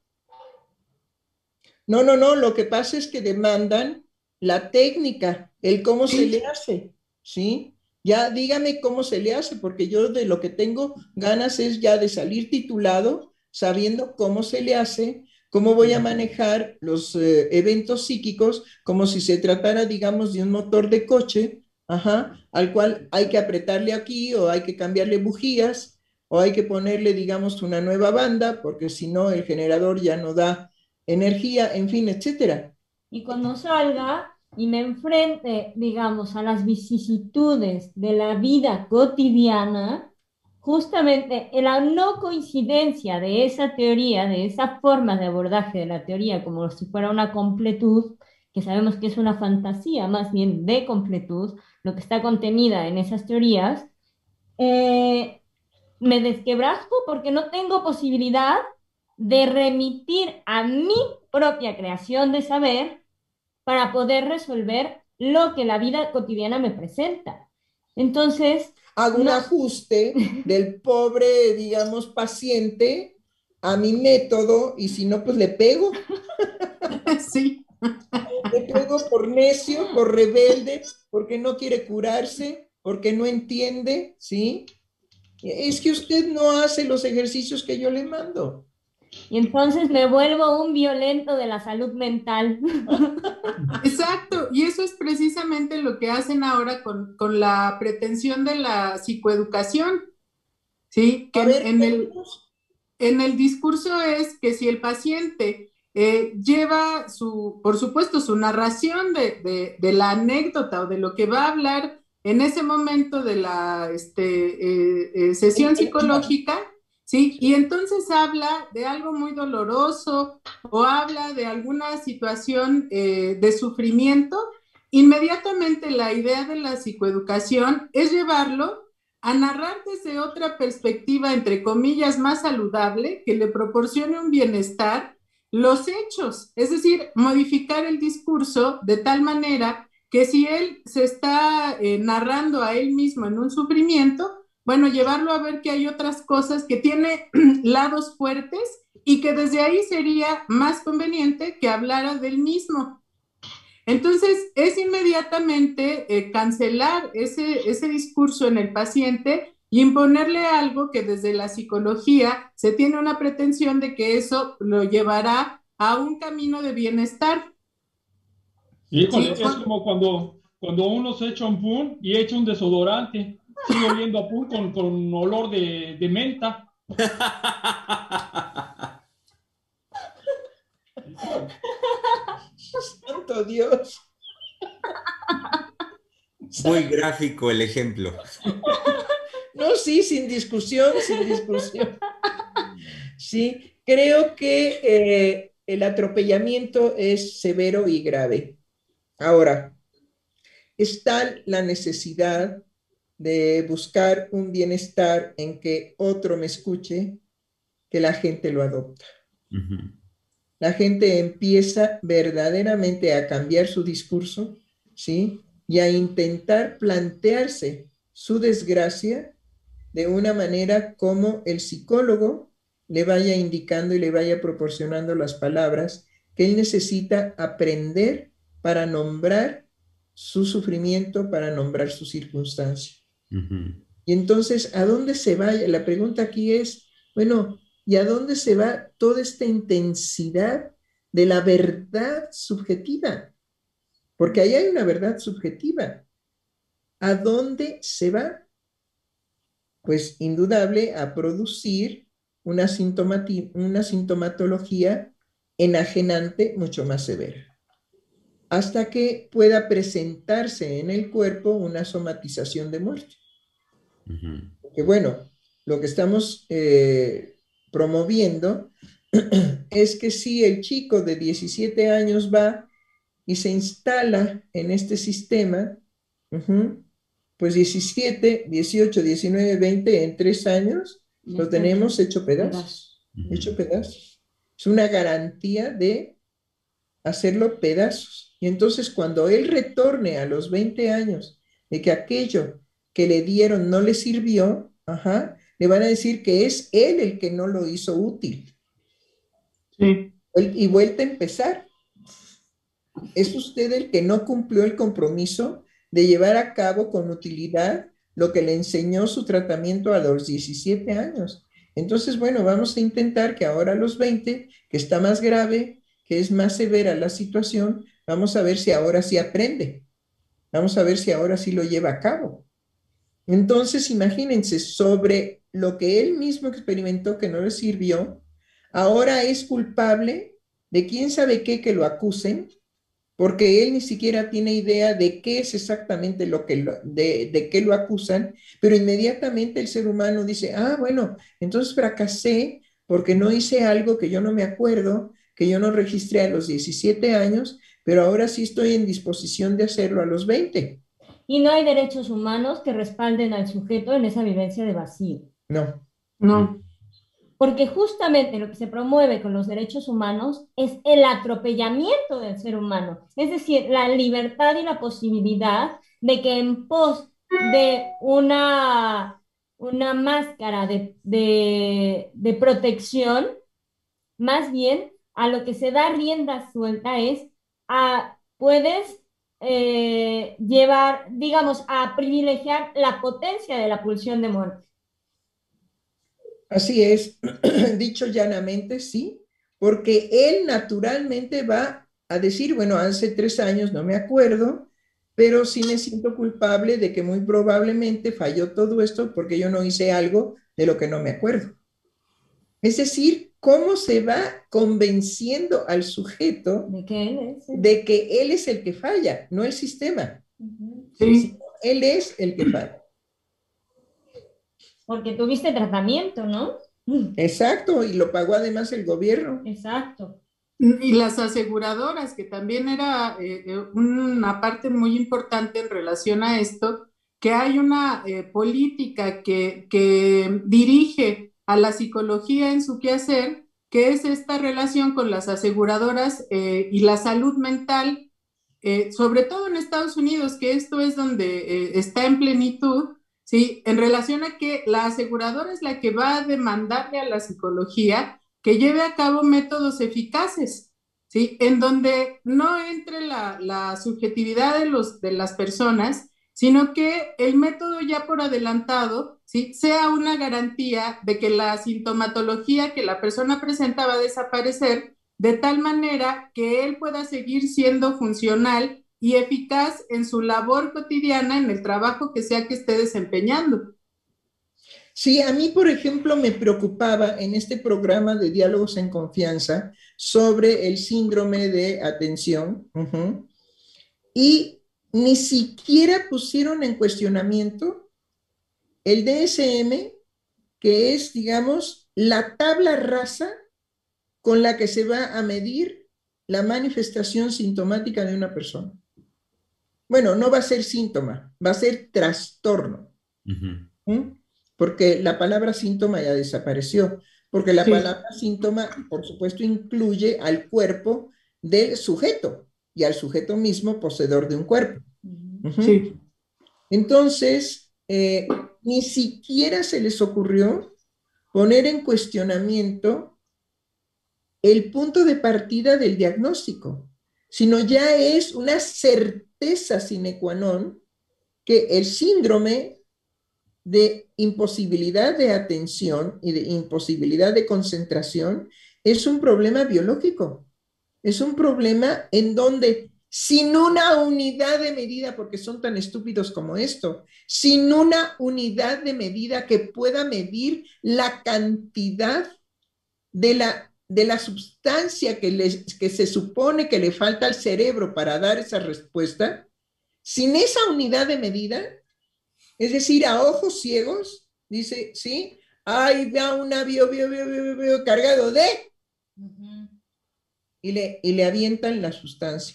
No, no, no, lo que pasa es que demandan la técnica, el cómo Sí. se le hace, ¿sí? Ya dígame cómo se le hace, porque yo de lo que tengo ganas es ya de salir titulado, sabiendo cómo se le hace, cómo voy a manejar los eh, eventos psíquicos, como si se tratara, digamos, de un motor de coche, ajá, al cual hay que apretarle aquí o hay que cambiarle bujías o hay que ponerle, digamos, una nueva banda, porque si no el generador ya no da energía, en fin, etcétera. Y cuando salga y me enfrente, digamos, a las vicisitudes de la vida cotidiana, justamente en la no coincidencia de esa teoría, de esa forma de abordaje de la teoría, como si fuera una completud, que sabemos que es una fantasía más bien de completud, lo que está contenida en esas teorías, eh, me desquebrajo porque no tengo posibilidad de remitir a mi propia creación de saber para poder resolver lo que la vida cotidiana me presenta. Entonces, Hago un no, ajuste del pobre, digamos, paciente a mi método y si no, pues le pego. Sí. Le pego por necio, por rebelde, porque no quiere curarse, porque no entiende, ¿sí? Es que usted no hace los ejercicios que yo le mando. y entonces me vuelvo un violento de la salud mental. Exacto, y eso es precisamente lo que hacen ahora con, con la pretensión de la psicoeducación, ¿sí? Que A en, ver, en el, en el discurso es que si el paciente eh, lleva su, por supuesto, su narración de, de, de la anécdota o de lo que va a hablar en ese momento de la este, eh, eh, sesión psicológica, ¿sí? Y entonces habla de algo muy doloroso o habla de alguna situación eh, de sufrimiento, inmediatamente la idea de la psicoeducación es llevarlo a narrar desde otra perspectiva, entre comillas, más saludable, que le proporcione un bienestar, los hechos, es decir, modificar el discurso de tal manera que si él se está eh, narrando a él mismo en un sufrimiento, bueno, llevarlo a ver que hay otras cosas que tiene lados fuertes y que desde ahí sería más conveniente que hablara del mismo. Entonces, es inmediatamente eh, cancelar ese, ese discurso en el paciente y imponerle algo que desde la psicología se tiene una pretensión de que eso lo llevará a un camino de bienestar. Híjole, ¿Sí? es como cuando, cuando uno se echa un pun y echa un desodorante, sigue oliendo a pun con, con olor de, de menta. santo Dios. Muy gráfico el ejemplo. No, sí, sin discusión, sin discusión. Sí, creo que eh, el atropellamiento es severo y grave. Ahora, está la necesidad de buscar un bienestar en que otro me escuche, que la gente lo adopta. Uh-huh. La gente empieza verdaderamente a cambiar su discurso, ¿sí? Y a intentar plantearse su desgracia de una manera como el psicólogo le vaya indicando y le vaya proporcionando las palabras que él necesita aprender para nombrar su sufrimiento, para nombrar su circunstancia. Uh-huh. Y entonces, ¿a dónde se va? La pregunta aquí es, bueno, ¿y a dónde se va toda esta intensidad de la verdad subjetiva? Porque ahí hay una verdad subjetiva. ¿A dónde se va? Pues indudable a producir una, sintomati- una sintomatología enajenante mucho más severa, hasta que pueda presentarse en el cuerpo una somatización de muerte. Uh-huh. Porque bueno, lo que estamos eh, promoviendo es que si el chico de diecisiete años va y se instala en este sistema, uh-huh, pues diecisiete, dieciocho, diecinueve, veinte, en tres años lo tenemos hecho pedazos, uh-huh. hecho pedazos. Es una garantía de hacerlo pedazos. Y entonces cuando él retorne a los veinte años de que aquello que le dieron no le sirvió, ajá, le van a decir que es él el que no lo hizo útil. Sí. Y vuelta a empezar. Es usted el que no cumplió el compromiso de llevar a cabo con utilidad lo que le enseñó su tratamiento a los diecisiete años. Entonces, bueno, vamos a intentar que ahora a los veinte, que está más grave, que es más severa la situación, vamos a ver si ahora sí aprende. Vamos a ver si ahora sí lo lleva a cabo. Entonces, imagínense, sobre lo que él mismo experimentó que no le sirvió, ahora es culpable de quién sabe qué que lo acusen, porque él ni siquiera tiene idea de qué es exactamente lo que lo, de, de qué lo acusan, pero inmediatamente el ser humano dice, ah, bueno, entonces fracasé porque no hice algo que yo no me acuerdo, que yo no registré a los diecisiete años, pero ahora sí estoy en disposición de hacerlo a los veinte. Y no hay derechos humanos que respalden al sujeto en esa vivencia de vacío. No, No. Porque justamente lo que se promueve con los derechos humanos es el atropellamiento del ser humano, es decir, la libertad y la posibilidad de que en pos de una, una máscara de, de, de protección, más bien a lo que se da rienda suelta es a, puedes eh, llevar, digamos, a privilegiar la potencia de la pulsión de muerte. Así es, dicho llanamente, sí, porque él naturalmente va a decir, bueno, hace tres años no me acuerdo, pero sí me siento culpable de que muy probablemente falló todo esto porque yo no hice algo de lo que no me acuerdo. Es decir, cómo se va convenciendo al sujeto ¿De qué él es? de que él es el que falla, no el sistema. Uh-huh. Sí. Él es el que falla. Porque tuviste tratamiento, ¿no? Exacto, y lo pagó además el gobierno. Exacto. Y las aseguradoras, que también era eh, una parte muy importante en relación a esto, que hay una eh, política que, que dirige a la psicología en su quehacer, que es esta relación con las aseguradoras eh, y la salud mental, eh, sobre todo en Estados Unidos, que esto es donde eh, está en plenitud, ¿sí? En relación a que la aseguradora es la que va a demandarle a la psicología que lleve a cabo métodos eficaces, ¿sí? En donde no entre la, la subjetividad de, los, de las personas, sino que el método ya por adelantado, ¿sí? Sea una garantía de que la sintomatología que la persona presenta va a desaparecer de tal manera que él pueda seguir siendo funcional y eficaz en su labor cotidiana, en el trabajo que sea que esté desempeñando. Sí, a mí, por ejemplo, me preocupaba en este programa de Diálogos en Confianza sobre el síndrome de atención, uh-huh, y ni siquiera pusieron en cuestionamiento el D S M, que es, digamos, la tabla rasa con la que se va a medir la manifestación sintomática de una persona. Bueno, no va a ser síntoma, va a ser trastorno. Uh-huh. ¿Mm? Porque la palabra síntoma ya desapareció, porque la sí. palabra síntoma, por supuesto, incluye al cuerpo del sujeto y al sujeto mismo poseedor de un cuerpo. Uh-huh. Sí. Entonces, eh, ni siquiera se les ocurrió poner en cuestionamiento el punto de partida del diagnóstico, sino ya es una certeza sine qua non que el síndrome de imposibilidad de atención y de imposibilidad de concentración es un problema biológico. Es un problema en donde sin una unidad de medida, porque son tan estúpidos como esto, sin una unidad de medida que pueda medir la cantidad de la, de la sustancia que, les, que se supone que le falta al cerebro para dar esa respuesta, sin esa unidad de medida, es decir, a ojos ciegos, dice, ¿sí? Ahí va un avión bio, bio, bio, bio, cargado de... Uh-huh. y, le, y le avientan la sustancia.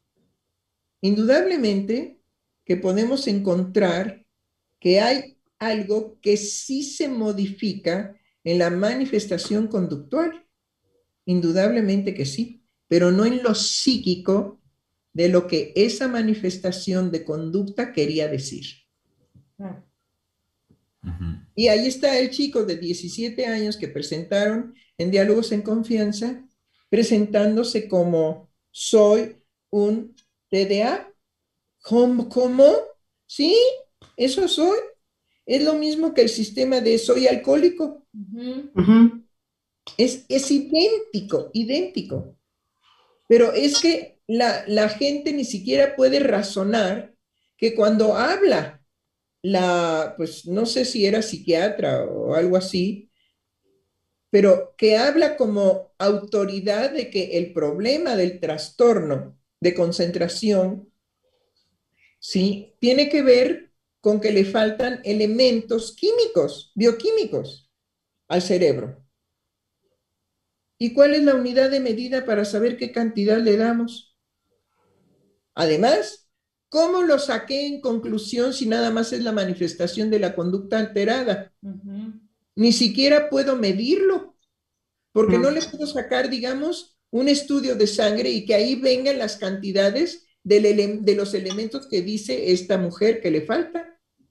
Indudablemente que podemos encontrar que hay algo que sí se modifica en la manifestación conductual. Indudablemente que sí, pero no en lo psíquico de lo que esa manifestación de conducta quería decir. Uh-huh. Y ahí está el chico de diecisiete años que presentaron en Diálogos en Confianza, presentándose como soy un T D A. ¿Cómo? ¿Cómo? Sí, eso soy. Es lo mismo que el sistema de soy alcohólico. Uh-huh. Uh-huh. Es, es idéntico, idéntico. Pero es que la, la gente ni siquiera puede razonar que cuando habla la, pues no sé si era psiquiatra o algo así, pero que habla como autoridad de que el problema del trastorno de concentración, ¿sí?, tiene que ver con que le faltan elementos químicos, bioquímicos al cerebro. ¿Y cuál es la unidad de medida para saber qué cantidad le damos? Además, ¿cómo lo saqué en conclusión si nada más es la manifestación de la conducta alterada? Uh-huh. ni siquiera puedo medirlo, porque Mm. no le puedo sacar, digamos, un estudio de sangre y que ahí vengan las cantidades del ele- de los elementos que dice esta mujer que le falta.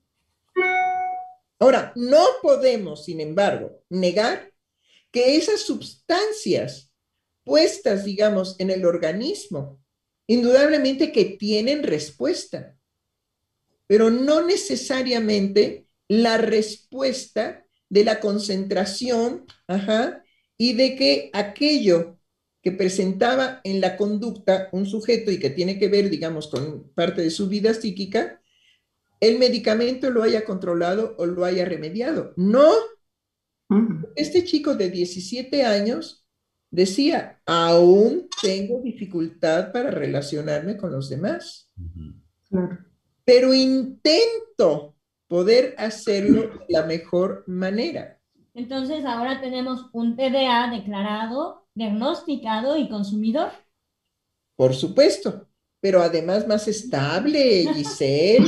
Ahora, no podemos, sin embargo, negar que esas sustancias puestas, digamos, en el organismo, indudablemente que tienen respuesta, pero no necesariamente la respuesta de la concentración, ajá, y de que aquello que presentaba en la conducta un sujeto y que tiene que ver, digamos, con parte de su vida psíquica, el medicamento lo haya controlado o lo haya remediado. No, Mm. este chico de diecisiete años decía, aún tengo dificultad para relacionarme con los demás, Ujú. Claro. pero intento poder hacerlo de la mejor manera. Entonces ahora tenemos un T D A declarado, diagnosticado y consumidor. Por supuesto, pero además más estable, Giselle.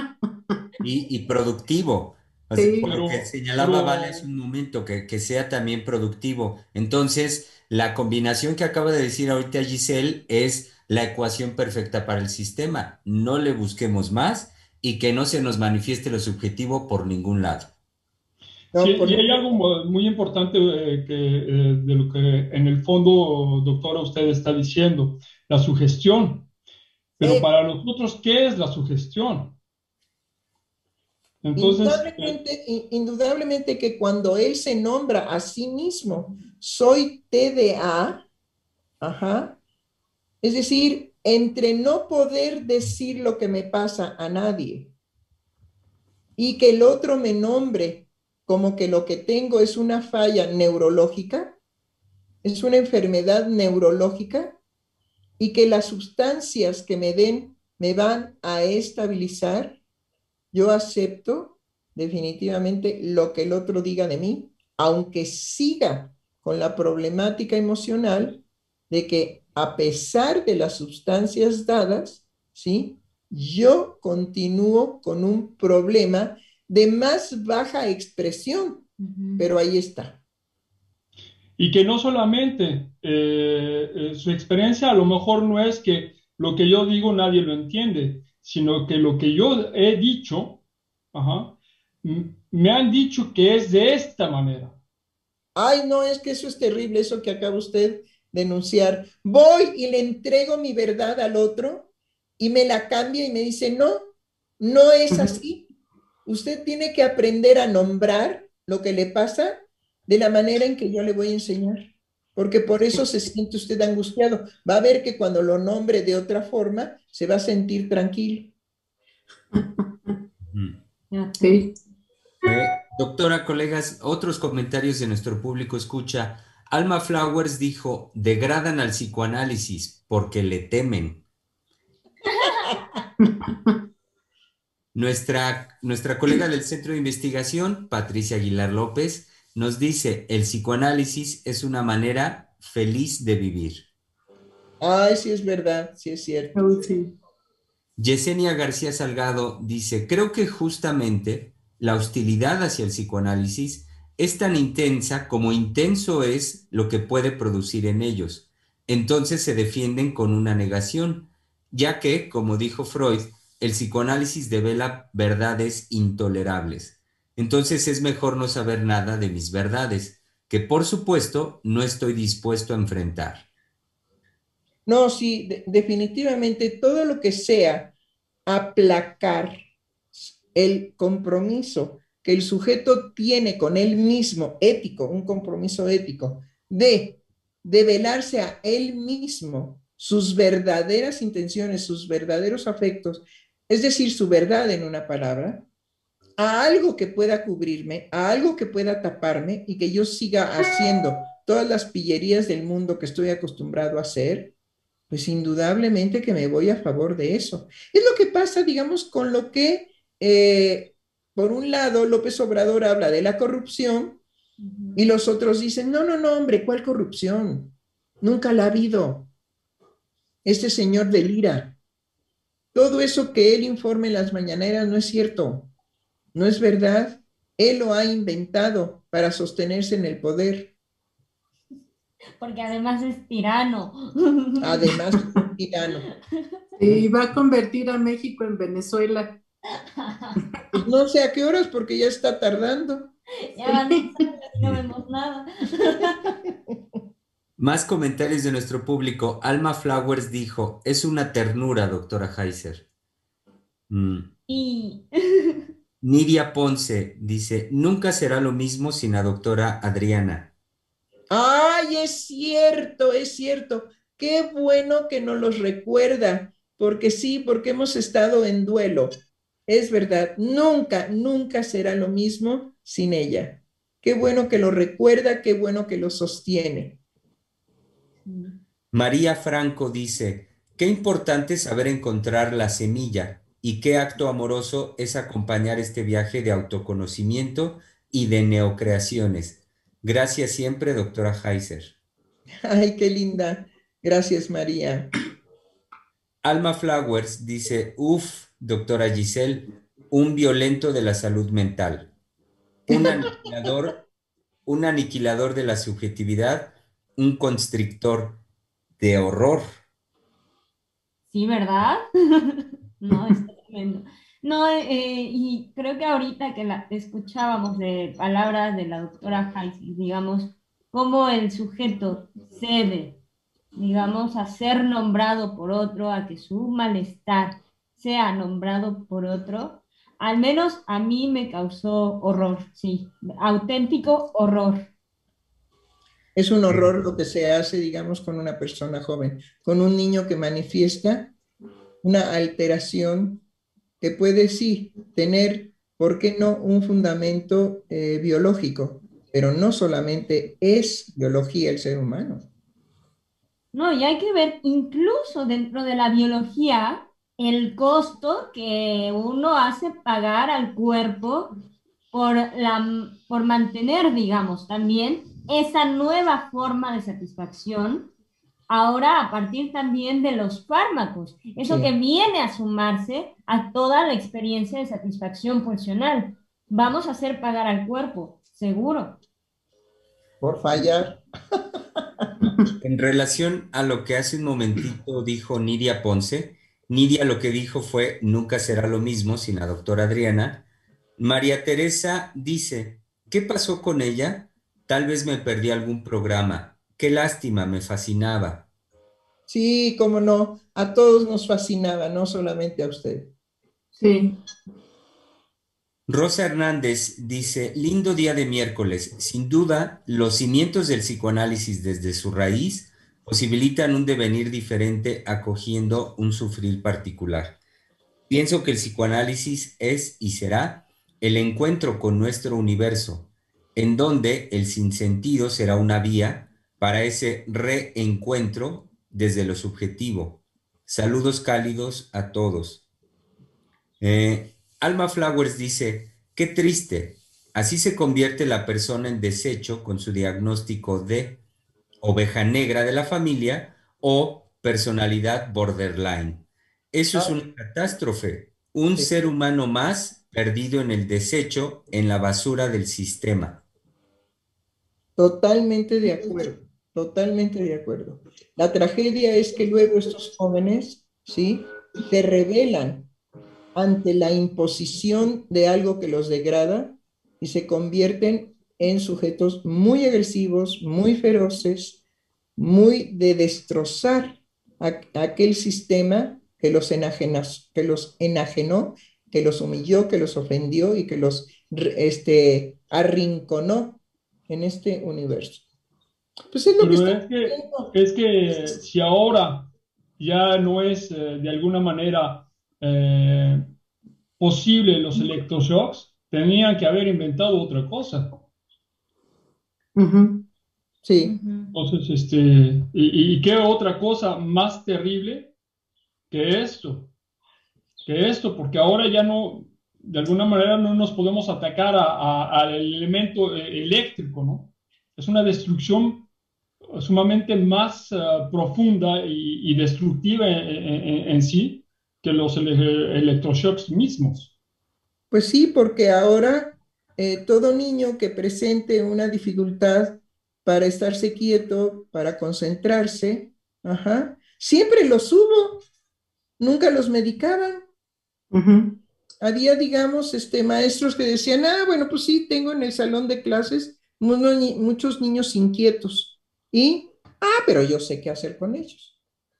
Y, y productivo. O sea, Sí. por lo que Pero, señalaba Vale hace pero un momento, que, que sea también productivo. Entonces, la combinación que acaba de decir ahorita Giselle es la ecuación perfecta para el sistema. No le busquemos más y que no se nos manifieste lo subjetivo por ningún lado. sí, No, por y hay supuesto. algo mu- muy importante eh, que, eh, de lo que en el fondo, doctora, usted está diciendo, la sugestión. Pero Eh, para nosotros, ¿qué es la sugestión? Entonces, eh, indudablemente, in- indudablemente que cuando él se nombra a sí mismo, soy T D A, ajá, es decir, entre no poder decir lo que me pasa a nadie y que el otro me nombre como que lo que tengo es una falla neurológica, es una enfermedad neurológica, y que las sustancias que me den me van a estabilizar, yo acepto definitivamente lo que el otro diga de mí, aunque siga con la problemática emocional de que a pesar de las sustancias dadas, ¿sí? Yo continúo con un problema de más baja expresión, Ujú. pero ahí está. y que no solamente eh, eh, su experiencia a lo mejor no es que lo que yo digo nadie lo entiende, sino que lo que yo he dicho, ajá, m- me han dicho que es de esta manera. Ay, no, es que eso es terrible, eso que acaba usted de denunciar. Voy y le entrego mi verdad al otro y me la cambia y me dice, no, no es Ujú. así. Usted tiene que aprender a nombrar lo que le pasa de la manera en que yo le voy a enseñar, porque por eso se siente usted angustiado. Va a ver que cuando lo nombre de otra forma, se va a sentir tranquilo. Ujú. Ya. Sí. Eh, doctora, colegas, otros comentarios de nuestro público escucha. Alma Flowers dijo, degradan al psicoanálisis porque le temen. Nuestra, nuestra colega del Centro de Investigación, Patricia Aguilar López, nos dice, el psicoanálisis es una manera feliz de vivir. Ay, sí es verdad, sí es cierto. Uy, sí. Yesenia García Salgado dice, creo que justamente la hostilidad hacia el psicoanálisis es tan intensa como intenso es lo que puede producir en ellos. Entonces se defienden con una negación, ya que, como dijo Freud, el psicoanálisis devela verdades intolerables. Entonces es mejor no saber nada de mis verdades, que por supuesto no estoy dispuesto a enfrentar. No, sí, de- definitivamente todo lo que sea aplacar el compromiso que el sujeto tiene con él mismo, ético, un compromiso ético, de develarse a él mismo sus verdaderas intenciones, sus verdaderos afectos, es decir, su verdad en una palabra, a algo que pueda cubrirme, a algo que pueda taparme y que yo siga haciendo todas las pillerías del mundo que estoy acostumbrado a hacer, pues indudablemente que me voy a favor de eso. Es lo que pasa, digamos, con lo que, eh, por un lado, López Obrador habla de la corrupción Ujú. y los otros dicen, no, no, no, hombre, ¿cuál corrupción? Nunca la ha habido. Este señor delira. Todo eso que él informa en las mañaneras no es cierto, no es verdad. Él lo ha inventado para sostenerse en el poder. Porque además es tirano. Además, es un tirano. Y va a convertir a México en Venezuela. Pues no sé a qué horas, porque ya está tardando. Ya van dos años y no vemos nada. Más comentarios de nuestro público. Alma Flowers dijo, es una ternura, doctora Heiser. Mm. Y Nidia Ponce dice, nunca será lo mismo sin la doctora Adriana. Ay, es cierto, es cierto. Qué bueno que nos los recuerda, porque sí, porque hemos estado en duelo. Es verdad, nunca, nunca será lo mismo sin ella. Qué bueno que lo recuerda, qué bueno que lo sostiene. María Franco dice, qué importante es saber encontrar la semilla y qué acto amoroso es acompañar este viaje de autoconocimiento y de neocreaciones. Gracias siempre, doctora Heiser. Ay, qué linda. Gracias, María. Alma Flowers dice, uff, doctora Giselle, un violento de la salud mental, un aniquilador, un aniquilador de la subjetividad, un constrictor de horror. sí, ¿verdad? No, está tremendo. No, eh, y creo que ahorita que la escuchábamos de palabras de la doctora Heiser, digamos, cómo el sujeto cede, digamos, a ser nombrado por otro, a que su malestar sea nombrado por otro, al menos a mí me causó horror, sí, auténtico horror. Es un horror lo que se hace, digamos, con una persona joven, con un niño que manifiesta una alteración que puede, sí, tener, ¿por qué no?, un fundamento eh, biológico, pero no solamente es biología el ser humano. No, y hay que ver incluso dentro de la biología el costo que uno hace pagar al cuerpo por, la, por mantener, digamos, también esa nueva forma de satisfacción, ahora a partir también de los fármacos, eso Sí. que viene a sumarse a toda la experiencia de satisfacción funcional. Vamos a hacer pagar al cuerpo, seguro. Por fallar. En relación a lo que hace un momentito dijo Nidia Ponce, Nidia lo que dijo fue, nunca será lo mismo sin la doctora Adriana. María Teresa dice, ¿qué pasó con ella? Tal vez me perdí algún programa. Qué lástima, me fascinaba. Sí, cómo no, a todos nos fascinaba, no solamente a usted. Sí. Rosa Hernández dice, lindo día de miércoles. Sin duda, los cimientos del psicoanálisis desde su raíz posibilitan un devenir diferente acogiendo un sufrir particular. Pienso que el psicoanálisis es y será el encuentro con nuestro universo, en donde el sinsentido será una vía para ese reencuentro desde lo subjetivo. Saludos cálidos a todos. Eh, Alma Flowers dice, qué triste, así se convierte la persona en desecho con su diagnóstico de oveja negra de la familia o personalidad borderline. Eso es una catástrofe, un Sí. ser humano más perdido en el desecho, en la basura del sistema. Totalmente de acuerdo, totalmente de acuerdo. La tragedia es que luego estos jóvenes, ¿sí?, se rebelan ante la imposición de algo que los degrada y se convierten en sujetos muy agresivos, muy feroces, muy de destrozar a, a aquel sistema que los, enajenas, que los enajenó, que los humilló, que los ofendió y que los este, arrinconó en este universo. Pues es lo que Pero está es que, haciendo. es que si ahora ya no es eh, de alguna manera eh, posible los electroshocks, tenían que haber inventado otra cosa. Ujú. Sí, Ujú. Entonces, este, y, y qué otra cosa más terrible que esto, que esto, porque ahora ya no, de alguna manera no nos podemos atacar a- a- al elemento eh, eléctrico, ¿no? Es una destrucción sumamente más uh, profunda y, y destructiva en, en, en, sí que los ele electroshocks mismos. pues sí, porque ahora eh, todo niño que presente una dificultad para estarse quieto, para concentrarse, ajá, siempre los hubo, nunca los medicaban. Ujú. Había, digamos, este, maestros que decían, ah, bueno, pues sí, tengo en el salón de clases unos ni- muchos niños inquietos. Y, ah, pero yo sé qué hacer con ellos.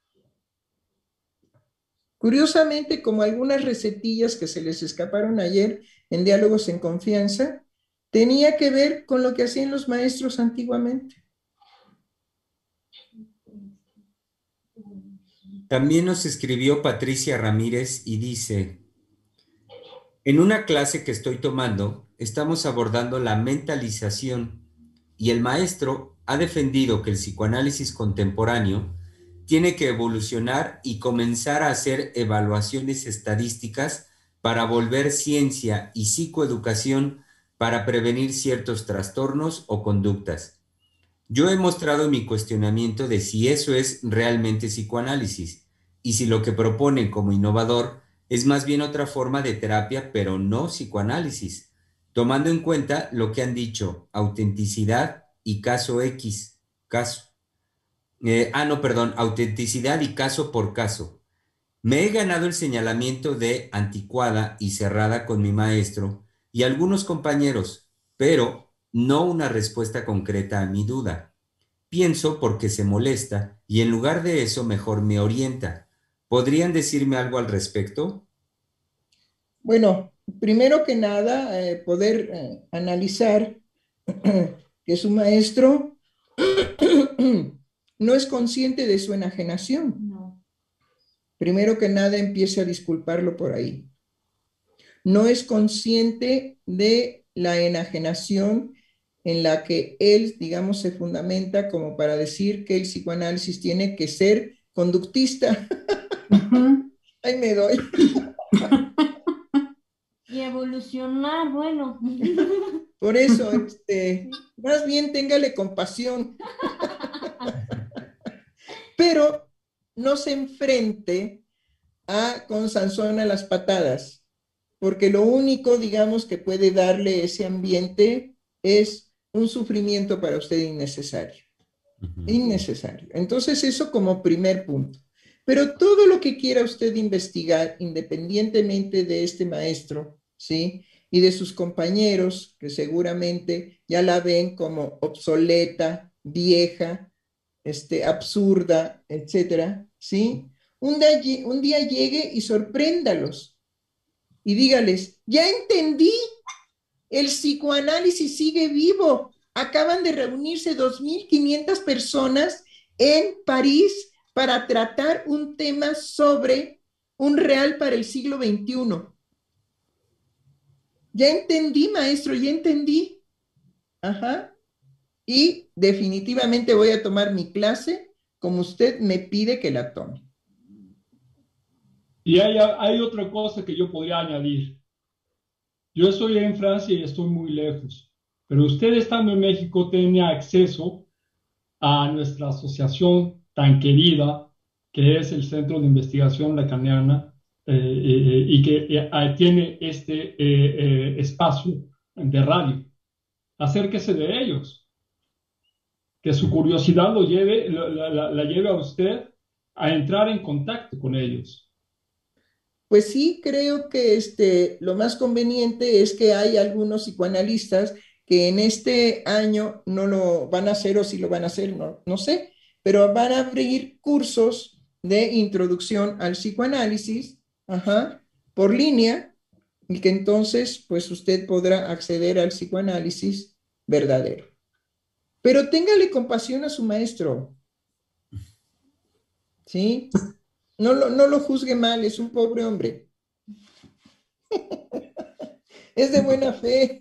Curiosamente, como algunas recetillas que se les escaparon ayer en Diálogos en Confianza, tenía que ver con lo que hacían los maestros antiguamente. También nos escribió Patricia Ramírez y dice, en una clase que estoy tomando, estamos abordando la mentalización y el maestro ha defendido que el psicoanálisis contemporáneo tiene que evolucionar y comenzar a hacer evaluaciones estadísticas para volver ciencia y psicoeducación para prevenir ciertos trastornos o conductas. Yo he mostrado mi cuestionamiento de si eso es realmente psicoanálisis y si lo que proponen como innovador es más bien otra forma de terapia, pero no psicoanálisis, tomando en cuenta lo que han dicho, autenticidad y caso X, caso. Eh, ah, no, perdón, autenticidad y caso por caso. Me he ganado el señalamiento de anticuada y cerrada con mi maestro y algunos compañeros, pero no una respuesta concreta a mi duda. Pienso porque se molesta y en lugar de eso mejor me orienta. ¿Podrían decirme algo al respecto? Bueno, primero que nada, eh, poder eh, analizar que su maestro no es consciente de su enajenación. No. Primero que nada, empiece a disculparlo por ahí. No es consciente de la enajenación en la que él, digamos, se fundamenta como para decir que el psicoanálisis tiene que ser conductista. Ujú. Ahí me doy. Y evolucionar, bueno. Por eso, este, más bien téngale compasión, pero no se enfrente a con Sansón a las patadas, porque lo único, digamos, que puede darle ese ambiente es un sufrimiento para usted innecesario. Ujú. Innecesario. Entonces, eso como primer punto. Pero todo lo que quiera usted investigar, independientemente de este maestro, ¿sí? Y de sus compañeros, que seguramente ya la ven como obsoleta, vieja, este, absurda, etcétera, ¿sí? Un día, un día llegue y sorpréndalos y dígales, ya entendí, el psicoanálisis sigue vivo. Acaban de reunirse dos mil quinientas personas en París para tratar un tema sobre un real para el siglo veintiuno. Ya entendí, maestro, ya entendí. Ajá. Y definitivamente voy a tomar mi clase como usted me pide que la tome. Y hay, hay otra cosa que yo podría añadir. Yo estoy en Francia y estoy muy lejos, pero usted estando en México tenía acceso a nuestra asociación tan querida, que es el Centro de Investigación Lacaniana, eh, eh, y que eh, tiene este eh, eh, espacio de radio. Acérquese de ellos, que su curiosidad lo lleve, la, la, la lleve a usted a entrar en contacto con ellos. Pues sí, creo que este, lo más conveniente es que hay algunos psicoanalistas que en este año no lo van a hacer o si lo van a hacer, no, no sé, pero van a abrir cursos de introducción al psicoanálisis, ajá, por línea, y que entonces pues usted podrá acceder al psicoanálisis verdadero. Pero téngale compasión a su maestro, ¿sí? No lo, no lo juzgue mal, es un pobre hombre. Es de buena fe.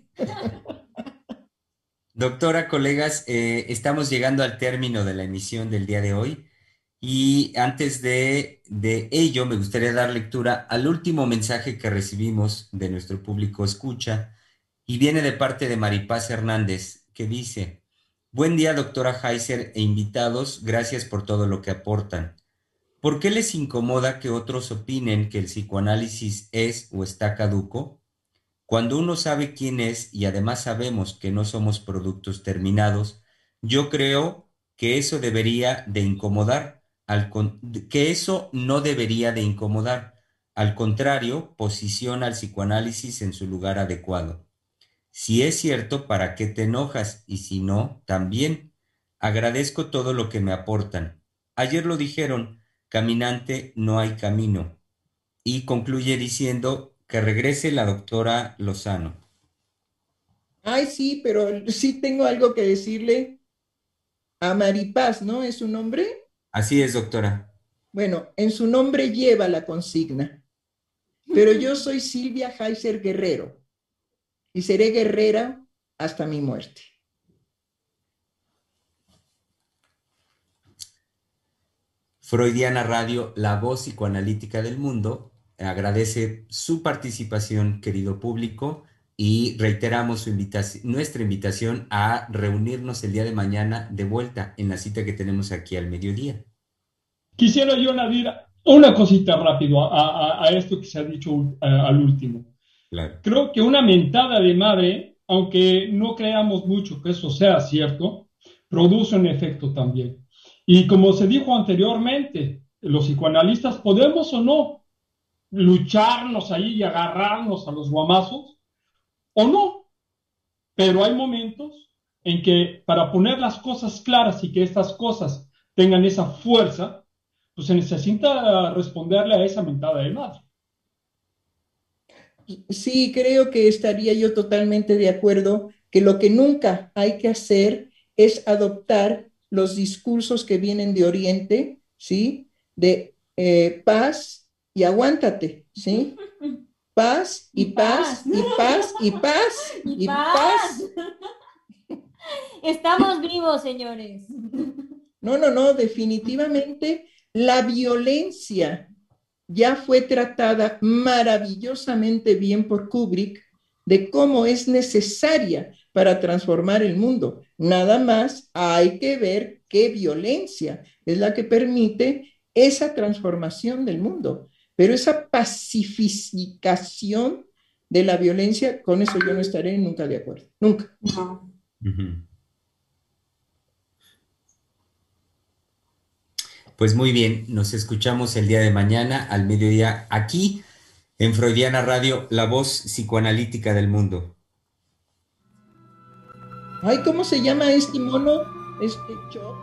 Doctora, colegas, eh, estamos llegando al término de la emisión del día de hoy y antes de, de ello me gustaría dar lectura al último mensaje que recibimos de nuestro público escucha y viene de parte de Maripaz Hernández que dice, buen día doctora Heiser e invitados, gracias por todo lo que aportan. ¿Por qué les incomoda que otros opinen que el psicoanálisis es o está caduco? Cuando uno sabe quién es y además sabemos que no somos productos terminados, yo creo que eso debería de incomodar, al con- que eso no debería de incomodar. Al contrario, posiciona al psicoanálisis en su lugar adecuado. Si es cierto, ¿para qué te enojas? Y si no, también. Agradezco todo lo que me aportan. Ayer lo dijeron, caminante no hay camino. Y concluye diciendo que regrese la doctora Lozano. Ay, sí, pero sí tengo algo que decirle a Maripaz, ¿no? ¿Es su nombre? Así es, doctora. Bueno, en su nombre lleva la consigna. Pero yo soy Silvia Heiser Guerrero y seré guerrera hasta mi muerte. Freudiana Radio, la voz psicoanalítica del mundo, agradece su participación, querido público, y reiteramos su invitación, nuestra invitación a reunirnos el día de mañana de vuelta en la cita que tenemos aquí al mediodía. Quisiera yo añadir una cosita rápido a, a, a esto que se ha dicho a, al último. Claro. Creo que una mentada de madre, aunque no creamos mucho que eso sea cierto, produce un efecto también. Y como se dijo anteriormente, los psicoanalistas podemos o no lucharnos ahí y agarrarnos a los guamazos, o no, pero hay momentos en que para poner las cosas claras y que estas cosas tengan esa fuerza, pues se necesita responderle a esa mentada de madre. Sí, creo que estaría yo totalmente de acuerdo que lo que nunca hay que hacer es adoptar los discursos que vienen de Oriente, ¿sí? De eh, paz y aguántate, ¿sí? Paz y, y paz, paz y paz y paz y, y paz. paz. Estamos vivos, señores. No, no, no, definitivamente la violencia ya fue tratada maravillosamente bien por Kubrick de cómo es necesaria para transformar el mundo. Nada más hay que ver qué violencia es la que permite esa transformación del mundo. Pero esa pacificación de la violencia, con eso yo no estaré nunca de acuerdo. Nunca. No. Uh-huh. Pues muy bien, nos escuchamos el día de mañana al mediodía aquí en Freudiana Radio, la voz psicoanalítica del mundo. Ay, ¿cómo se llama este mono? Este Chopra.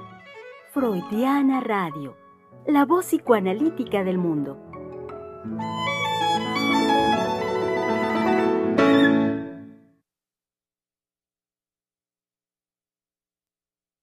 Freudiana Radio, la voz psicoanalítica del mundo.